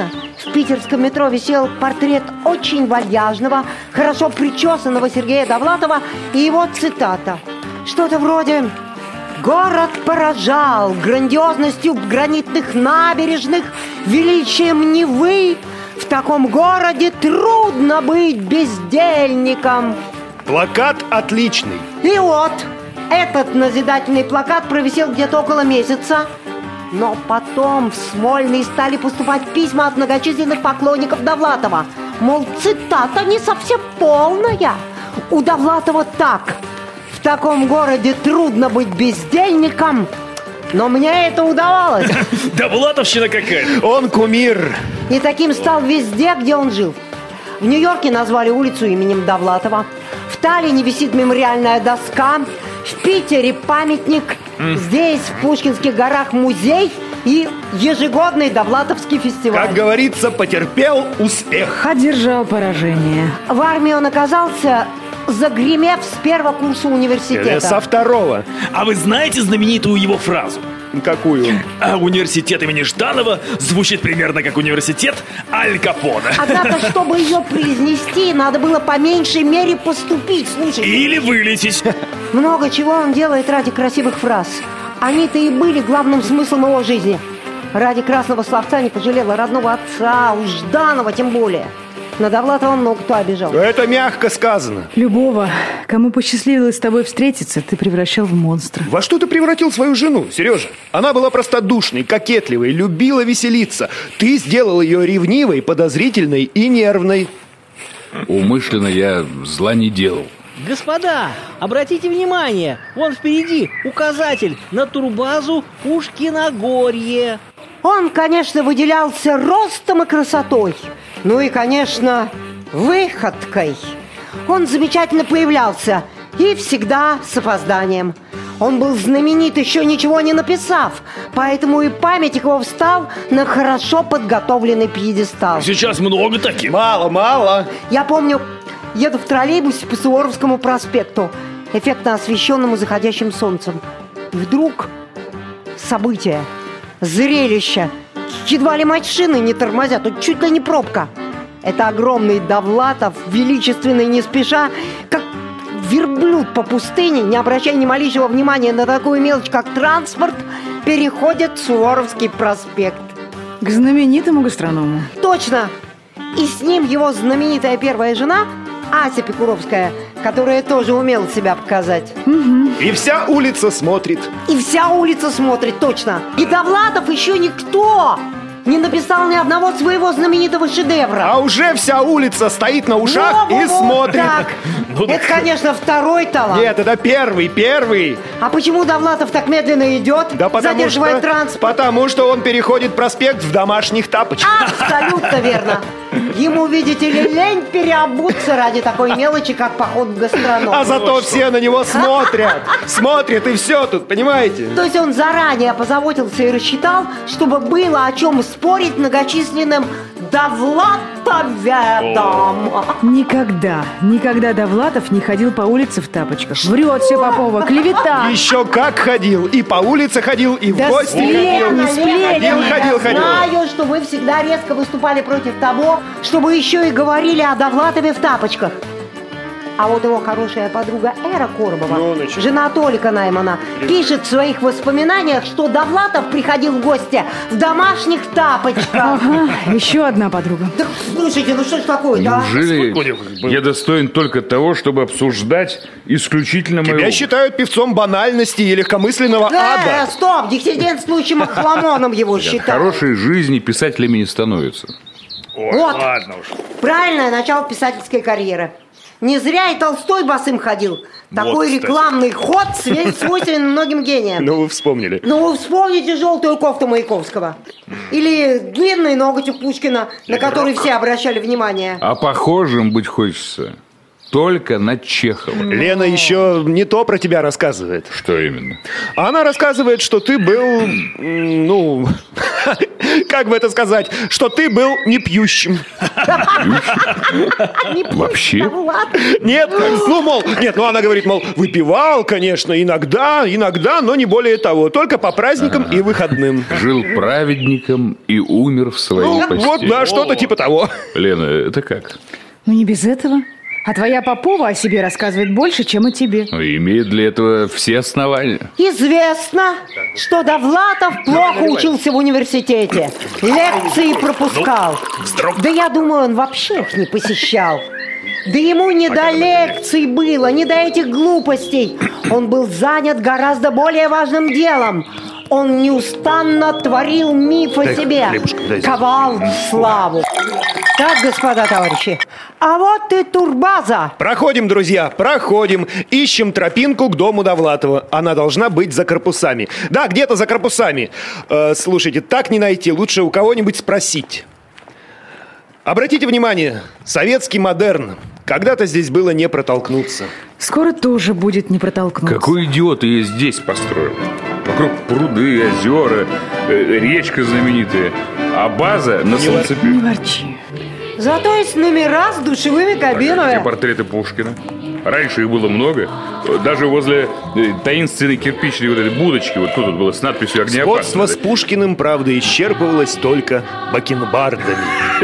S2: в питерском метро висел портрет очень вальяжного, хорошо причесанного Сергея Довлатова и его цитата. Что-то вроде: «Город поражал грандиозностью гранитных набережных, величием Невы. В таком городе трудно быть бездельником».
S6: Плакат отличный.
S2: И вот, этот назидательный плакат провисел где-то около месяца. Но потом в Смольный стали поступать письма от многочисленных поклонников Довлатова. Мол, цитата не совсем полная. У Довлатова так: «В таком городе трудно быть бездельником». Но мне это удавалось.
S9: Довлатовщина какая-то.
S6: Он кумир.
S2: И таким стал везде, где он жил. В Нью-Йорке назвали улицу именем Довлатова. В Таллине висит мемориальная доска. В Питере памятник. Mm. Здесь, в Пушкинских горах, музей и ежегодный Довлатовский фестиваль.
S6: Как говорится, потерпел успех.
S10: Одержал поражение.
S2: В армии он оказался, загремев с первого курса университета.
S6: Или со второго.
S9: А вы знаете знаменитую его фразу?
S6: Какую?
S9: А университет имени Жданова звучит примерно как университет Аль Капоне.
S2: Однако, чтобы ее произнести, надо было по меньшей мере поступить, слушайте.
S9: Или вылететь.
S2: Много чего он делает ради красивых фраз. Они-то и были главным смыслом его жизни. Ради красного словца не пожалела родного отца, у Жданова тем более. На Довлатова много кто обижал.
S6: Это мягко сказано.
S10: Любого, кому посчастливилось с тобой встретиться, ты превращал в монстра.
S6: Во что ты превратил свою жену, Сережа? Она была простодушной, кокетливой, любила веселиться. Ты сделал ее ревнивой, подозрительной и нервной.
S4: Умышленно я зла не делал.
S12: Господа, обратите внимание, вон впереди указатель на турбазу Пушкиногорье.
S2: Он, конечно, выделялся ростом и красотой. Ну и, конечно, выходкой. Он замечательно появлялся и всегда с опозданием. Он был знаменит, еще ничего не написав, поэтому и памятник его встал на хорошо подготовленный пьедестал.
S9: Сейчас много таких.
S6: Мало, мало.
S2: Я помню, еду в троллейбусе по Суворовскому проспекту, эффектно освещенному заходящим солнцем. И вдруг событие, зрелище. Едва ли машины не тормозят, тут чуть ли не пробка. Это огромный Довлатов, величественный не спеша, как верблюд по пустыне, не обращая ни малейшего внимания на такую мелочь, как транспорт, переходит Суворовский проспект.
S10: К знаменитому гастроному.
S2: Точно! И с ним его знаменитая первая жена, Ася Пикуровская, которая тоже умела себя показать.
S10: Угу.
S6: И вся улица смотрит.
S2: И вся улица смотрит, точно. И Довлатов еще никто не написал ни одного своего знаменитого шедевра.
S6: А уже вся улица стоит на ушах
S2: Во-во-во,
S6: и смотрит.
S2: Так.
S9: Ну,
S2: это, конечно, второй талант.
S6: Нет, это первый, первый.
S2: А почему Довлатов так медленно идет,
S6: да потому
S2: задерживая
S6: что,
S2: транспорт?
S6: Потому что он переходит проспект в домашних тапочках.
S2: Абсолютно верно. Ему, видите ли, лень переобуться ради такой мелочи, как поход в гастроном.
S6: А зато все на него смотрят. Смотрят, и все тут, понимаете?
S2: То есть он заранее позаботился и рассчитал, чтобы было о чем спорить многочисленным Довлатоведам.
S10: Никогда, никогда Довлатов не ходил по улице в тапочках. Врет все Попова, клевета.
S6: Еще как ходил. И по улице ходил, и в
S2: да
S6: гости
S2: Лена,
S6: ходил.
S2: Лена,
S6: Ходил,
S2: Лена,
S6: ходил, ходил.
S2: знаю, что вы всегда резко выступали против того, чтобы еще и говорили о Довлатове в тапочках. А вот его хорошая подруга Эра Коробова,
S6: ну,
S2: жена Толика Наймана, пишет в своих воспоминаниях, что Довлатов приходил в гости в домашних тапочках.
S10: Ага, еще одна подруга.
S2: Да слушайте, ну что ж такое, да?
S7: Неужели я достоин только того, чтобы обсуждать исключительно мою...
S6: Тебя считают певцом банальности и легкомысленного
S2: Э,
S6: ада.
S2: стоп, диссидентствующим охламоном его
S7: От
S2: считают.
S7: хорошей жизни писателями не становятся.
S9: Ой,
S2: Вот.
S9: ладно уж.
S2: Правильное начало писательской карьеры. Не зря и Толстой босым ходил. Такой
S9: кстати.
S2: рекламный ход свойственен многим гениям.
S6: Ну, вы вспомнили.
S2: Ну, вы вспомните желтую кофту Маяковского. Или длинный ноготь у Пушкина, на который все обращали внимание.
S7: А похожим быть хочется только на Чехова.
S6: Лена еще не то про тебя рассказывает.
S7: Что именно?
S6: Она рассказывает, что ты был, м, ну, как бы это сказать, что ты был не пьющим.
S1: Вообще?
S6: Нет, ну, мол, нет, ну она говорит, мол, выпивал, конечно, иногда, иногда, но не более того, только по праздникам и выходным.
S7: Жил праведником и умер в своей
S6: Ну,
S7: постели.
S6: вот, да, что-то типа того.
S7: Лена, это как?
S10: Ну, не без этого. А твоя Попова о себе рассказывает больше, чем о тебе.
S7: Ну, имеет для этого все основания.
S2: Известно, что Довлатов плохо учился в университете. Лекции пропускал. Да я думаю, он вообще их не посещал. Да ему не до лекций было, не до этих глупостей. Он был занят гораздо более важным делом. Он неустанно творил миф о себе, ковал славу. Так, господа товарищи, а вот и турбаза.
S6: Проходим, друзья, проходим. Ищем тропинку к дому Довлатова. Она должна быть за корпусами. Да, где-то за корпусами. Э, слушайте, так не найти. Лучше у кого-нибудь спросить. Обратите внимание, советский модерн. Когда-то здесь было не протолкнуться.
S10: Скоро тоже будет не протолкнуться.
S7: Какой идиот ее здесь построил? Вокруг пруды, озера, э, речка знаменитая. А база на солнцепеке.
S10: Не ворчи.
S2: Зато есть номера с душевыми кабинами.
S7: Те портреты Пушкина. Раньше их было много. Даже возле таинственной кирпичной вот этой будочки, вот тут было с надписью «Огнеопасный».
S6: Сходство с Пушкиным, правда, исчерпывалось только бакенбардами.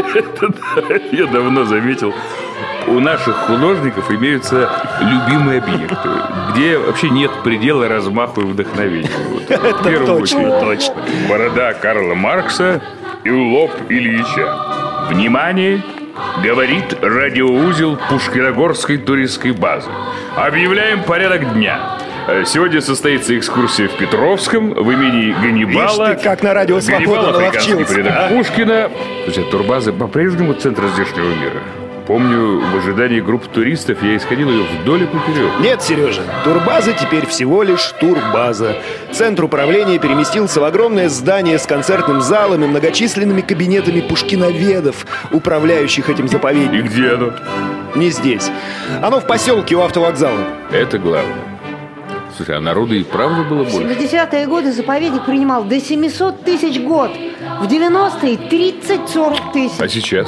S7: Я давно заметил. У наших художников имеются любимые объекты, где вообще нет предела размаху и вдохновению. Вот,
S6: это точно, точно.
S7: Борода Карла Маркса и лоб Ильича. Внимание! Говорит радиоузел Пушкиногорской туристской базы. Объявляем порядок дня. Сегодня состоится экскурсия в Петровском, в имении Ганнибала.
S6: Видишь ты, как на радио «Свобода» наловчился,
S7: предок
S6: а?
S7: Пушкина. Слушай, турбаза по-прежнему центр здешнего мира. Помню, в ожидании групп туристов я исходил ее вдоль и поперек.
S6: Нет, Сережа, турбаза теперь всего лишь турбаза. Центр управления переместился в огромное здание с концертным залом и многочисленными кабинетами пушкиноведов, управляющих этим заповедником.
S7: И где оно?
S6: Не здесь. Оно в поселке у автовокзала.
S7: Это главное. Слушай, а народу и правда было
S2: В
S7: больше?
S2: семидесятые годы заповедник принимал до семисот тысяч в год. В девяностые тридцать-сорок тысяч.
S7: А сейчас?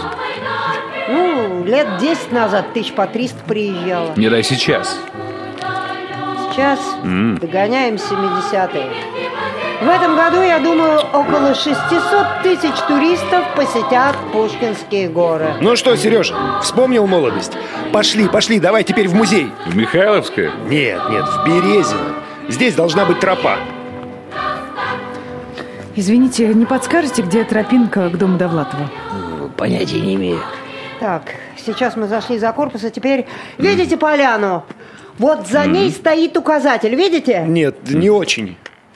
S2: Ну, лет десять назад тысяч по триста приезжало.
S7: Не, да, сейчас.
S2: Сейчас
S7: М.
S2: догоняем семидесятые. В этом году, я думаю, около шестисот тысяч туристов посетят Пушкинские горы.
S6: Ну что, Сережа, вспомнил молодость? Пошли, пошли, давай теперь в музей.
S7: В Михайловское?
S6: Нет, нет, в Березино. Здесь должна быть тропа.
S10: Извините, не подскажете, где тропинка к дому Довлатова?
S12: Понятия не имею.
S2: Так, сейчас мы зашли за корпус, а теперь... Видите поляну? Вот за ней стоит указатель, видите?
S6: Нет, не очень.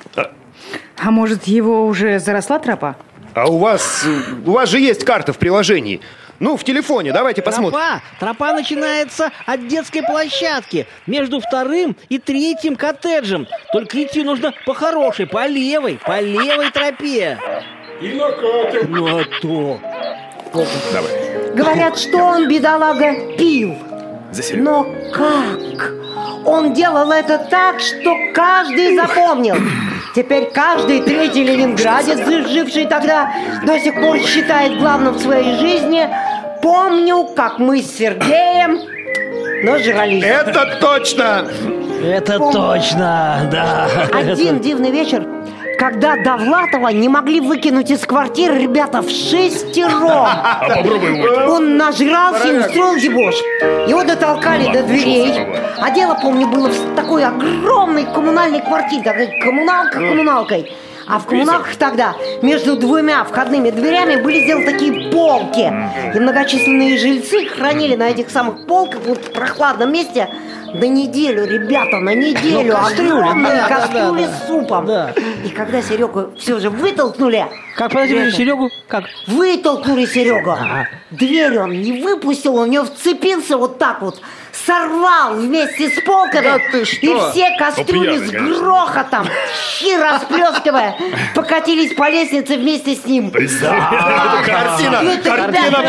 S10: А может, его уже заросла тропа?
S6: А у вас... У вас же есть карта в приложении. Ну, в телефоне, давайте посмотрим.
S12: Тропа, тропа начинается от детской площадки между вторым и третьим коттеджем. Только идти нужно по хорошей, по левой, по левой тропе.
S3: И накатим.
S12: Ну а то.
S7: Давай.
S2: Говорят, что он, бедолага, пил. Но как? Он делал это так, что каждый запомнил. Теперь каждый третий ленинградец, живший тогда, до сих пор считает главным в своей жизни: помню, как мы с Сергеем нажрались.
S6: Это точно!
S12: Это
S2: Помню.
S12: точно, да.
S2: Один дивный вечер, когда Довлатова не могли выкинуть из квартиры ребята в шестером.
S7: А попробуй выйти.
S2: Он нажрался и устроил дебош. Его дотолкали до дверей. А дело, помню, было в такой огромной коммунальной квартире, такой коммуналка коммуналкой. А в коммуналках тогда между двумя входными дверями были сделаны такие полки. И многочисленные жильцы хранили на этих самых полках, вот в прохладном месте, на неделю, ребята, на неделю,
S12: Ну, кастрюли,
S2: огромные
S12: да, да,
S2: кастрюли
S12: да, да.
S2: с супом.
S12: Да.
S2: И когда Серегу все же вытолкнули...
S12: Как, подожди,
S2: ребята,
S12: Серегу? Как?
S2: Вытолкнули Серегу.
S12: Ага.
S2: Дверь он не выпустил, он в нее вцепился вот так вот, сорвал вместе с полками.
S6: Да ты что?
S2: И все кастрюли
S7: Ну, пьяный,
S2: с
S7: конечно.
S2: грохотом, щи расплескивая, покатились по лестнице вместе с ним.
S6: Да, картина,
S2: Это,
S6: картина
S2: ребята,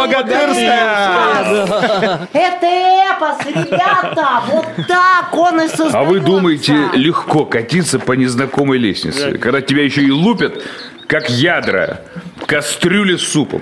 S6: богатырская.
S2: Это эпос, ребята, вот так он и создается.
S7: А вы думаете, легко катиться по незнакомой лестнице, когда тебя еще и лупят, как ядра? кастрюле с супом.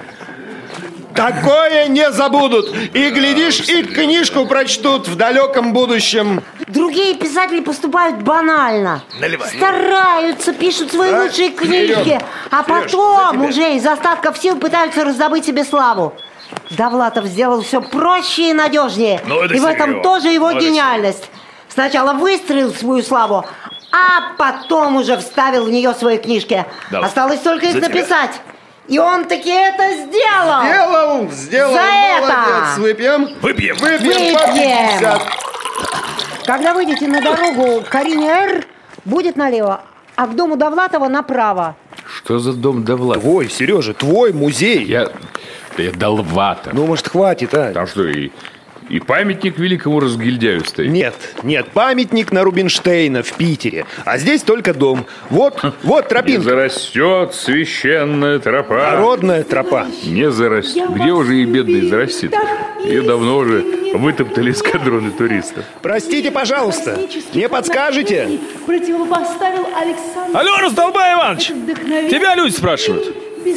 S6: Такое не забудут. И, глядишь, и книжку прочтут в далеком будущем.
S2: Другие писатели поступают банально.
S9: Наливай.
S2: Стараются, пишут свои
S6: Так,
S2: лучшие книжки.
S6: Серёж,
S2: А
S6: Серёж,
S2: потом
S6: за тебя.
S2: уже из остатков сил пытаются раздобыть себе славу. Довлатов сделал все проще и надежнее.
S9: Ну, это
S2: и в этом
S9: серьёзно.
S2: тоже его
S9: Ну, это
S2: гениальность. Сначала выстроил свою славу, а потом уже вставил в нее свои книжки.
S9: Да.
S2: Осталось только их
S9: За тебя.
S2: написать. И он таки это сделал.
S6: Сделал, сделал,
S2: За
S6: молодец.
S2: это.
S6: Выпьем?
S9: Выпьем.
S6: Выпьем по
S2: Выпьем.
S6: пятьдесят.
S2: Когда выйдете на дорогу к Карине Р, будет налево, а к дому Довлатова направо.
S7: Что за дом Довлатов?
S6: Твой, Сережа, твой музей.
S7: Я... Я Довлатов.
S6: Ну, может, хватит, а?
S7: Там что, и, и памятник великому разгильдяю стоит?
S6: Нет, нет, памятник на Рубинштейна в Питере. А здесь только дом. Вот, вот
S7: Не
S6: тропинка.
S7: зарастет священная тропа.
S6: Народная тропа.
S7: Не зарастет. Где уже и бедный зарастит? Ее давно уже вытоптали эскадроны туристов.
S6: Простите, пожалуйста, не подскажете?
S11: Противопоставил Александр...
S9: Алло, Раздолбай Иванович! Тебя люди спрашивают.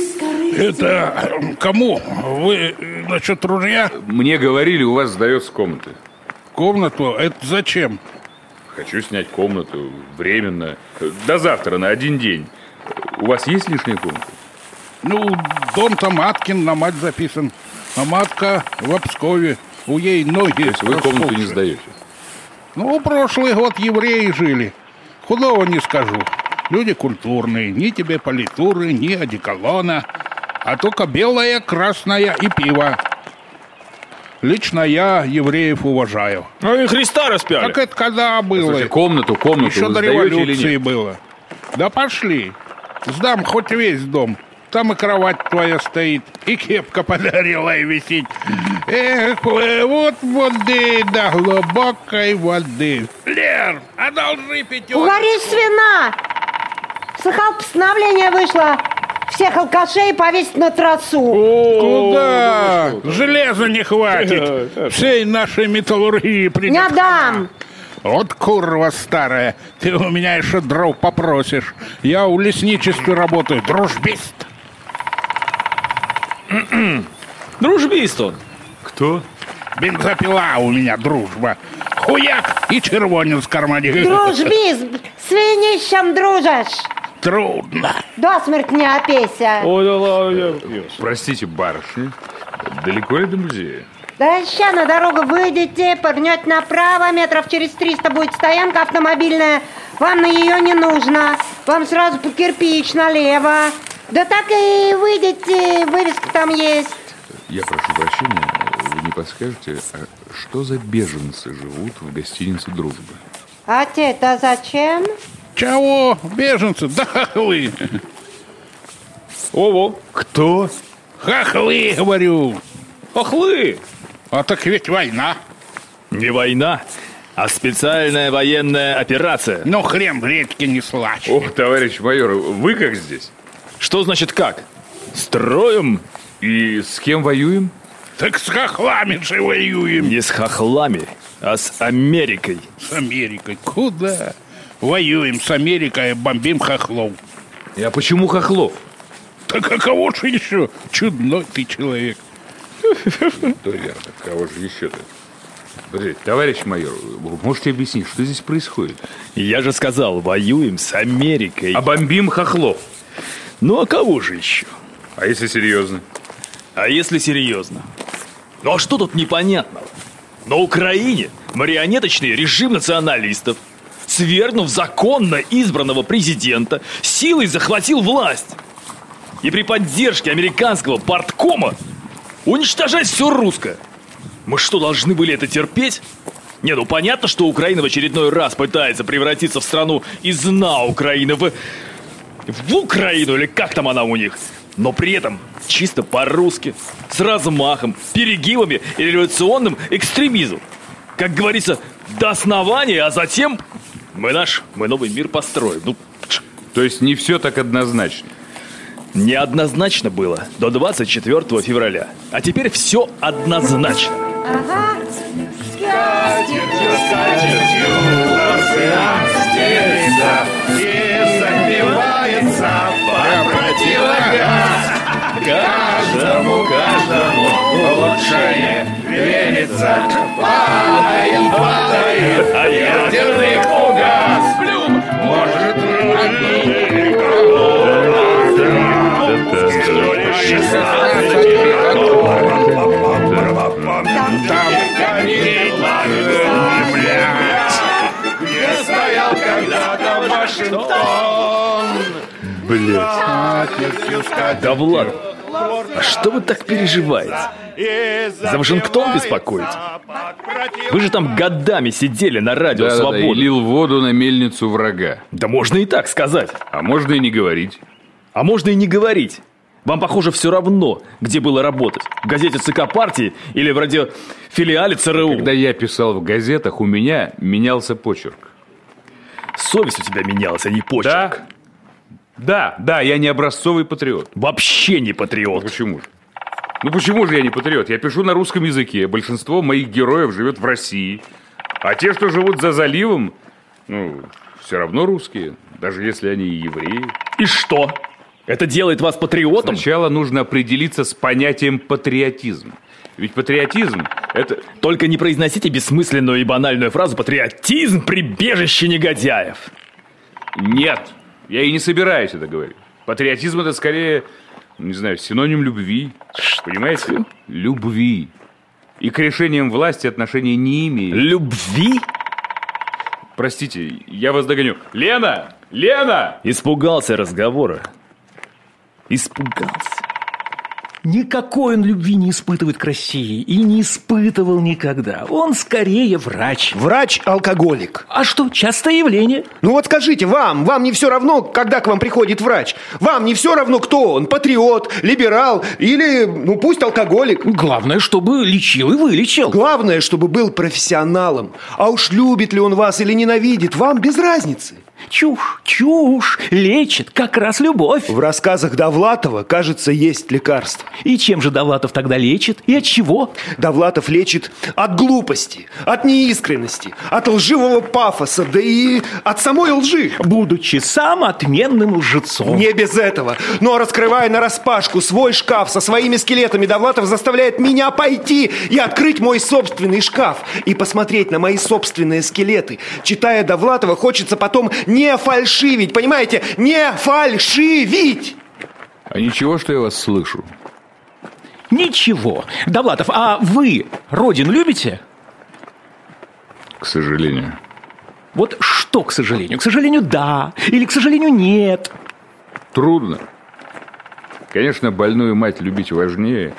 S4: Это кому? Вы насчет ружья?
S7: Мне говорили, у вас сдается комната.
S4: Комнату? Это зачем?
S7: Хочу снять комнату временно. До завтра, на один день. У вас есть лишняя комната?
S4: Ну, дом-то Маткин, на мать записан. А матка в Обскове. У ей ноги.
S7: То есть вы комнату не
S4: распухшие.
S7: сдаете?
S4: Ну, прошлый год евреи жили. Худого не скажу. Люди культурные. Ни тебе политуры, ни одеколона. А только белое, красное и пиво. Лично я евреев уважаю.
S9: Ну и Христа распяли.
S4: Так это когда было?
S7: Слушайте, комнату, комнату
S4: Еще
S7: вы
S4: до
S7: сдаете или
S4: революции
S7: нет?
S4: было. Да пошли. Сдам хоть весь дом. Там и кровать твоя стоит, и кепка подарила и висит. Эх, вот воды, да глубокой воды. Лер, одолжи пятерку.
S2: Угоришь свина! Слыхал, постановление вышло. Всех алкашей повесить на тросу.
S4: Куда? Железа не хватит. Всей нашей металлургии придет.
S2: Не отдам.
S4: Вот курва старая, ты у меня еще дров попросишь. Я у лесничестве работаю, дружбист.
S9: Дружбист он.
S7: Кто?
S4: Бензопила у меня дружба. Хуяк и червонец в кармане.
S2: Дружби, с свинищем дружишь.
S4: Трудно.
S2: До смерти не опейся.
S9: Ой, да ладно.
S7: Простите, барышня, далеко ли до музея?
S2: Да ща на дорогу выйдете, повернете направо, метров через триста будет стоянка автомобильная. Вам на ее не нужно. Вам сразу под кирпич налево. Да так и выйдете, вывеска там есть.
S7: Я прошу прощения, вы не подскажете, а что за беженцы живут в гостинице «Дружба»?
S2: А те-то зачем?
S4: Чего? Беженцы? Да хохлы.
S9: Ого.
S7: Кто?
S4: Хохлы, говорю.
S9: Хохлы.
S4: А так ведь война.
S9: Не война, а специальная военная операция.
S4: Ну, хрен в речке не слаще.
S7: Ох, товарищ майор, вы как здесь?
S9: Что значит как? Строим?
S7: И с кем воюем?
S4: Так с хохлами же воюем.
S9: Не с хохлами, а с Америкой.
S4: С Америкой? Куда? Воюем с Америкой, бомбим хохлов.
S7: И а почему хохлов?
S4: Так а кого же еще? Чудной ты человек.
S7: То верно, кого же еще-то? Подождите, товарищ майор, вы можете объяснить, что здесь происходит?
S9: Я же сказал, воюем с Америкой.
S7: А бомбим хохлов.
S9: Ну а кого же еще?
S7: А если серьезно?
S9: А если серьезно? Ну а что тут непонятного? На Украине марионеточный режим националистов, свергнув законно избранного президента, силой захватил власть. И при поддержке американского парткома уничтожать все русское. Мы что, должны были это терпеть? Не, ну понятно, что Украина в очередной раз пытается превратиться в страну из на Украины в... в Украину, или как там она у них. Но при этом чисто по-русски, с размахом, перегибами и революционным экстремизмом. Как говорится, до основания, а затем мы наш, мы новый мир построим. Ну,
S7: то есть не все так однозначно?
S9: Неоднозначно было до двадцать четвёртого февраля. А теперь все однозначно.
S2: Ага.
S3: Скатертью, скатертью, океан стелится и запивается по противогаз. Падает, падает, а ядерный фугас. Блюм, может, там горит где стоял когда-то Вашингтон.
S9: Блядь. Да, Влад, а что вы так переживаете? За Вашингтон беспокоите? Вы же там годами сидели на радио
S7: Да,
S9: «Свобода».
S7: да, да, и лил воду на мельницу врага.
S9: Да можно и так сказать.
S7: А можно и не говорить.
S9: А можно и не говорить. Вам, похоже, все равно, где было работать. В газете ЦК партии или в радиофилиале ЦРУ.
S7: Когда я писал в газетах, у меня менялся почерк.
S9: Совесть у тебя менялась, а не почерк.
S7: Да? Да, да, я не образцовый патриот.
S9: Вообще не патриот.
S7: Ну почему же? Ну почему же я не патриот? Я пишу на русском языке. Большинство моих героев живет в России. А те, что живут за заливом, ну, все равно русские. Даже если они и евреи.
S9: И что? Это делает вас патриотом?
S7: Сначала нужно определиться с понятием патриотизм. Ведь патриотизм – это…
S9: Только не произносите бессмысленную и банальную фразу «патриотизм – прибежище негодяев».
S7: Нет, я и не собираюсь это говорить. Патриотизм – это скорее, не знаю, синоним любви. Понимаете? Любви. И к решениям власти отношения не имеет.
S9: Любви?
S7: Простите, я вас догоню. Лена! Лена!
S9: Испугался разговора. Испугался.
S1: Никакой он любви не испытывает к России и не испытывал никогда. Он скорее врач.
S6: Врач-алкоголик.
S1: А что, частое явление?
S6: Ну вот скажите, вам, вам не все равно, когда к вам приходит врач? Вам не все равно, кто он? Патриот, либерал или, ну пусть алкоголик?
S1: Главное, чтобы лечил и вылечил.
S6: Главное, чтобы был профессионалом. А уж любит ли он вас или ненавидит, вам без разницы.
S1: Чушь, чушь, лечит как раз любовь.
S6: В рассказах Довлатова, кажется, есть лекарство.
S1: И чем же Довлатов тогда лечит? И от чего?
S6: Довлатов лечит от глупости, от неискренности, от лживого пафоса, да и от самой лжи.
S1: Будучи сам отменным лжецом.
S6: Не без этого. Но раскрывая нараспашку свой шкаф со своими скелетами, Довлатов заставляет меня пойти и открыть мой собственный шкаф и посмотреть на мои собственные скелеты. Читая Довлатова, хочется потом не фальшивить, понимаете? Не фальшивить!
S7: А ничего, что я вас слышу?
S1: Ничего. Довлатов, а вы родину любите?
S7: К сожалению.
S1: Вот что, к сожалению? К сожалению, да. Или, к сожалению, нет.
S7: Трудно. Конечно, больную мать любить важнее.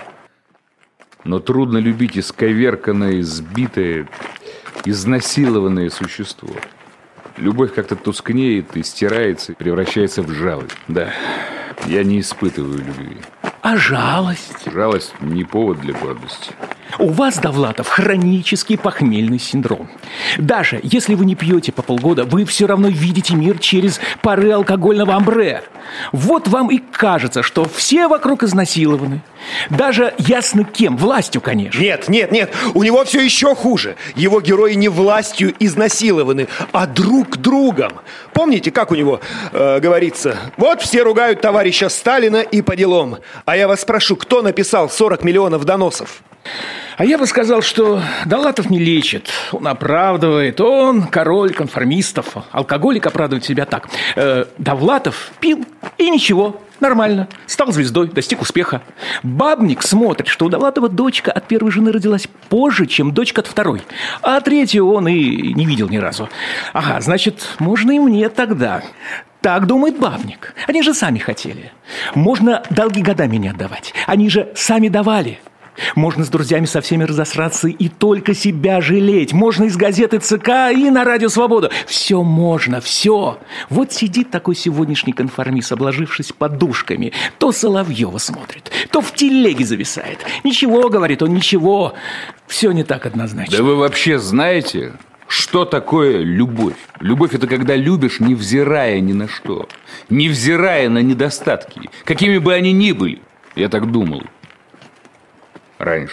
S7: Но трудно любить исковерканное, избитое, изнасилованное существо. Любовь как-то тускнеет и стирается, и превращается в жалость. Да, я не испытываю любви.
S1: А жалость?
S7: Жалость не повод для гордости.
S1: У вас, Довлатов, хронический похмельный синдром. Даже если вы не пьете по полгода, вы все равно видите мир через пары алкогольного амбре. Вот вам и кажется, что все вокруг изнасилованы. Даже ясно кем, властью, конечно.
S6: Нет, нет, нет, у него все еще хуже. Его герои не властью изнасилованы, а друг другом. Помните, как у него э, говорится? Вот все ругают товарища Сталина и по делам. А я вас спрошу, кто написал сорок миллионов доносов?
S1: А я бы сказал, что Довлатов не лечит, он оправдывает, он король конформистов. Алкоголик оправдывает себя так. Э, Довлатов пил и ничего, нормально, стал звездой, достиг успеха. Бабник смотрит, что у Довлатова дочка от первой жены родилась позже, чем дочка от второй. А третью он и не видел ни разу. Ага, значит, можно и мне тогда. Так думает бабник. Они же сами хотели. Можно долги годами не отдавать. Они же сами давали. Можно с друзьями со всеми разосраться и только себя жалеть. Можно из газеты ЦК и на радио «Свобода». Все можно, все. Вот сидит такой сегодняшний конформист, обложившись подушками. То Соловьева смотрит, то в телеге зависает. Ничего, говорит он, ничего. Все не так однозначно.
S7: Да вы вообще знаете, что такое любовь? Любовь – это когда любишь, невзирая ни на что. Невзирая на недостатки, какими бы они ни были. Я так думал. Раньше.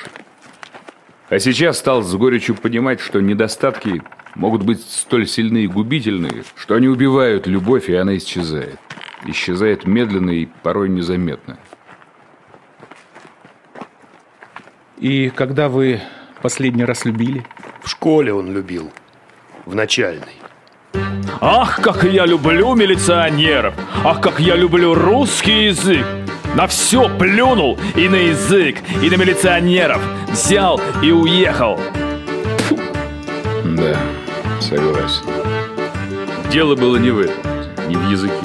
S7: А сейчас стал с горечью понимать, что недостатки могут быть столь сильны и губительны, что они убивают любовь, и она исчезает. Исчезает медленно и порой незаметно.
S1: И когда вы последний раз любили?
S6: В школе он любил. В начальной.
S9: Ах, как я люблю милиционеров! Ах, как я люблю русский язык! На все плюнул, и на язык, и на милиционеров. Взял и уехал.
S7: Фу. Да, согласен. Дело было не в этом, не в языке.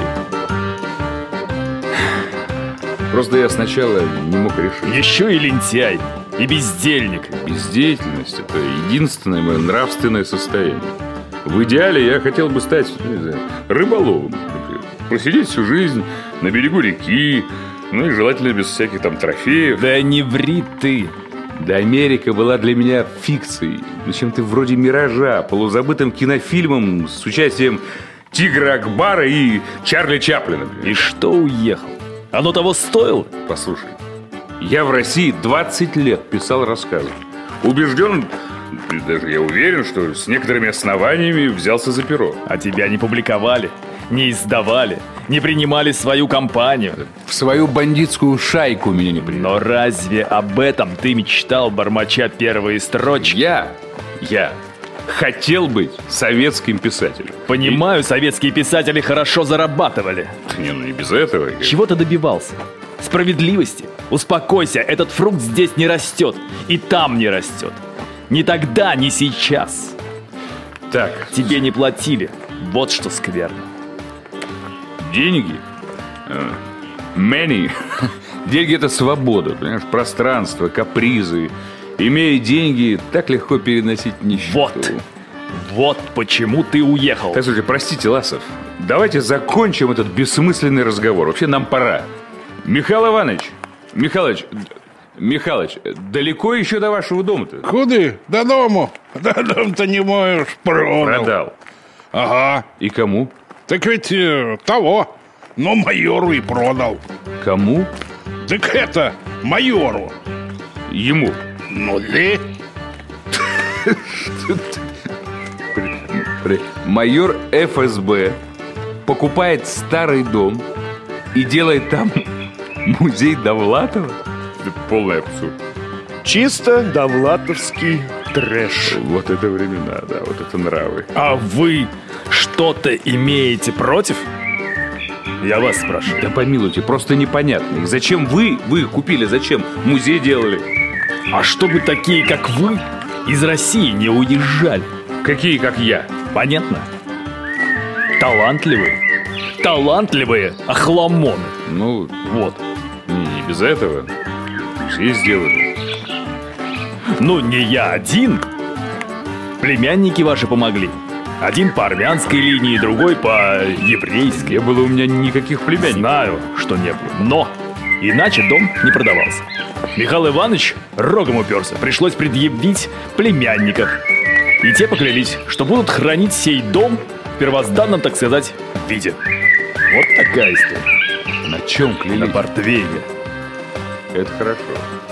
S7: Просто я сначала не мог решить.
S9: Еще и лентяй, и бездельник.
S7: Бездеятельность – это единственное мое нравственное состояние. В идеале я хотел бы стать, не знаю, рыболовом, например. Просидеть всю жизнь на берегу реки, ну и желательно без всяких там трофеев.
S9: Да не ври ты.
S7: Да Америка была для меня фикцией, чем-то вроде «Миража», полузабытым кинофильмом с участием Тигра Акбара и Чарли Чаплина.
S9: И что уехал? Оно того стоило?
S7: Послушай, я в России двадцать лет писал рассказы. Убежден, даже я уверен, что с некоторыми основаниями взялся за перо.
S9: А тебя не публиковали, не издавали, не принимали в свою компанию.
S7: В свою бандитскую шайку меня не приняли.
S9: Но разве об этом ты мечтал, бормоча первые строчки?
S7: Я, я хотел быть советским писателем.
S9: Понимаю, и... советские писатели хорошо зарабатывали.
S7: Не, ну не без этого.
S9: Чего ты добивался? Справедливости? Успокойся, этот фрукт здесь не растет. И там не растет. Ни тогда, ни сейчас.
S7: Так.
S9: Тебе не платили. Вот что скверно.
S7: Деньги? Money. Деньги – это свобода, понимаешь? Пространство, капризы. Имея деньги, так легко переносить нищету.
S9: Вот. Вот почему ты уехал.
S7: Так, слушайте, простите, Ласов. Давайте закончим этот бессмысленный разговор. Вообще нам пора. Михаил Иванович, Михалыч, Михалыч, далеко еще до вашего дома-то?
S4: Куды? До дому. До дома-то не мой уж продал.
S7: Продал?
S4: Ага.
S7: И кому?
S4: Так ведь э, того. Но майору и продал.
S7: Кому?
S4: Так это, майору.
S7: Ему?
S4: Ну ли?
S7: Майор эф эс бэ покупает старый дом и делает там музей Довлатова? Это полный абсурд.
S6: Чисто довлатовский трэш.
S7: Вот это времена, да, вот это нравы.
S9: А вы что-то имеете против? Я вас спрашиваю.
S7: Да помилуйте, просто непонятно. И зачем вы, вы купили, зачем музей делали?
S9: А чтобы такие, как вы, из России не уезжали.
S7: Какие, как я?
S9: Понятно? Талантливые. Талантливые охламоны.
S7: Ну,
S9: вот.
S7: Не, не без этого. Все сделали.
S9: Ну, не я один. Племянники ваши помогли. Один по армянской линии, другой по еврейской.
S7: Не было у меня никаких племянников.
S9: Знаю, что не было. Но иначе дом не продавался. Михаил Иванович рогом уперся. Пришлось предъявить племянников. И те поклялись, что будут хранить сей дом в первозданном, так сказать, виде. Вот такая история.
S7: На чем клялись?
S9: На портвейне.
S7: Это хорошо.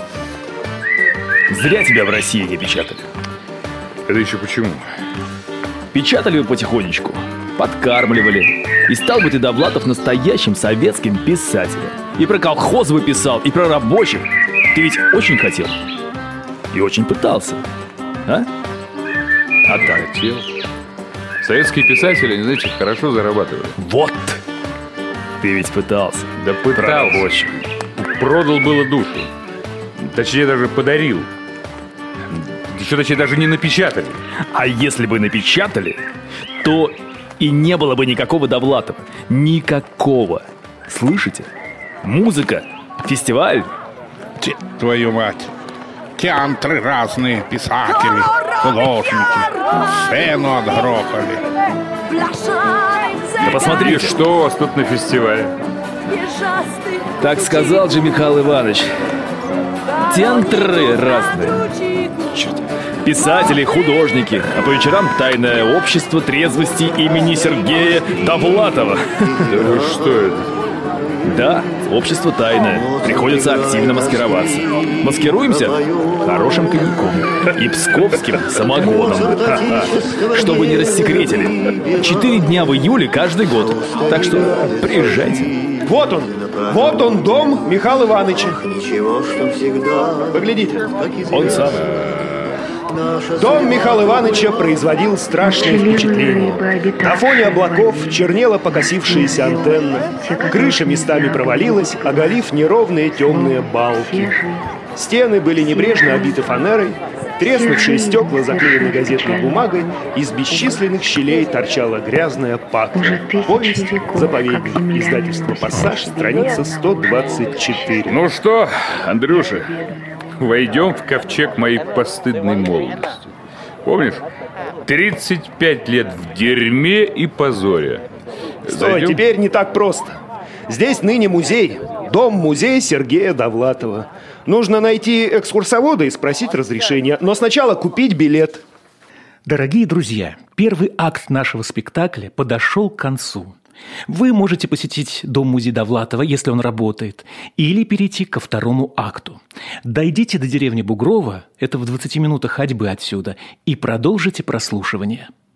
S9: Зря тебя в России не печатали.
S7: Это еще почему?
S9: Печатали бы потихонечку, подкармливали. И стал бы ты, Довлатов, настоящим советским писателем. И про колхоз бы писал, и про рабочих. Ты ведь очень хотел. И очень пытался. А? А так.
S7: Хотел. Советские писатели, знаете, хорошо зарабатывали.
S9: Вот. Ты ведь пытался.
S7: Да пытался. Продал было душу. Точнее, даже подарил. Еще, точнее, даже не напечатали.
S9: А если бы напечатали, то и не было бы никакого Довлатова. Никакого. Слышите? Музыка, фестиваль.
S4: Т- твою мать. Театры разные, писатели, художники. Сцену отгрохали.
S9: Да посмотрите,
S7: что у вас тут на фестивале.
S9: Так сказал же Михаил Иванович. Театры разные. Черт. Писатели, художники. А по вечерам тайное общество трезвости имени Сергея Довлатова.
S7: Да что это?
S9: Да, общество тайное. Приходится активно маскироваться. Маскируемся хорошим коньяком и псковским самогоном. Ха-ха. Чтобы не рассекретили. Четыре дня в июле каждый год. Так что приезжайте.
S6: Вот он. Вот он, дом Михаила Ивановича. Поглядите.
S9: Он сам.
S6: Дом Михаила Ивановича производил страшное впечатление. На фоне облаков чернела покосившаяся антенна, крыша местами провалилась, оголив неровные темные балки. Стены были небрежно обиты фанерой, треснувшие стекла заклеены газетной бумагой, из бесчисленных щелей торчала грязная пакля. Повесть «Заповедник», издательство «Пассаж», страница сто двадцать четыре.
S7: Ну что, Андрюша, войдем в ковчег моей постыдной молодости. Помнишь? тридцать пять лет в дерьме и позоре.
S6: Стой,
S7: Зайдем?
S6: теперь не так просто. Здесь ныне музей. Дом-музей Сергея Довлатова. Нужно найти экскурсовода и спросить разрешения. Но сначала купить билет.
S1: Дорогие друзья, первый акт нашего спектакля подошел к концу. Вы можете посетить Дом-музей Довлатова, если он работает, или перейти ко второму акту. Дойдите до деревни Бугрова, это в двадцати минутах ходьбы отсюда, и продолжите прослушивание.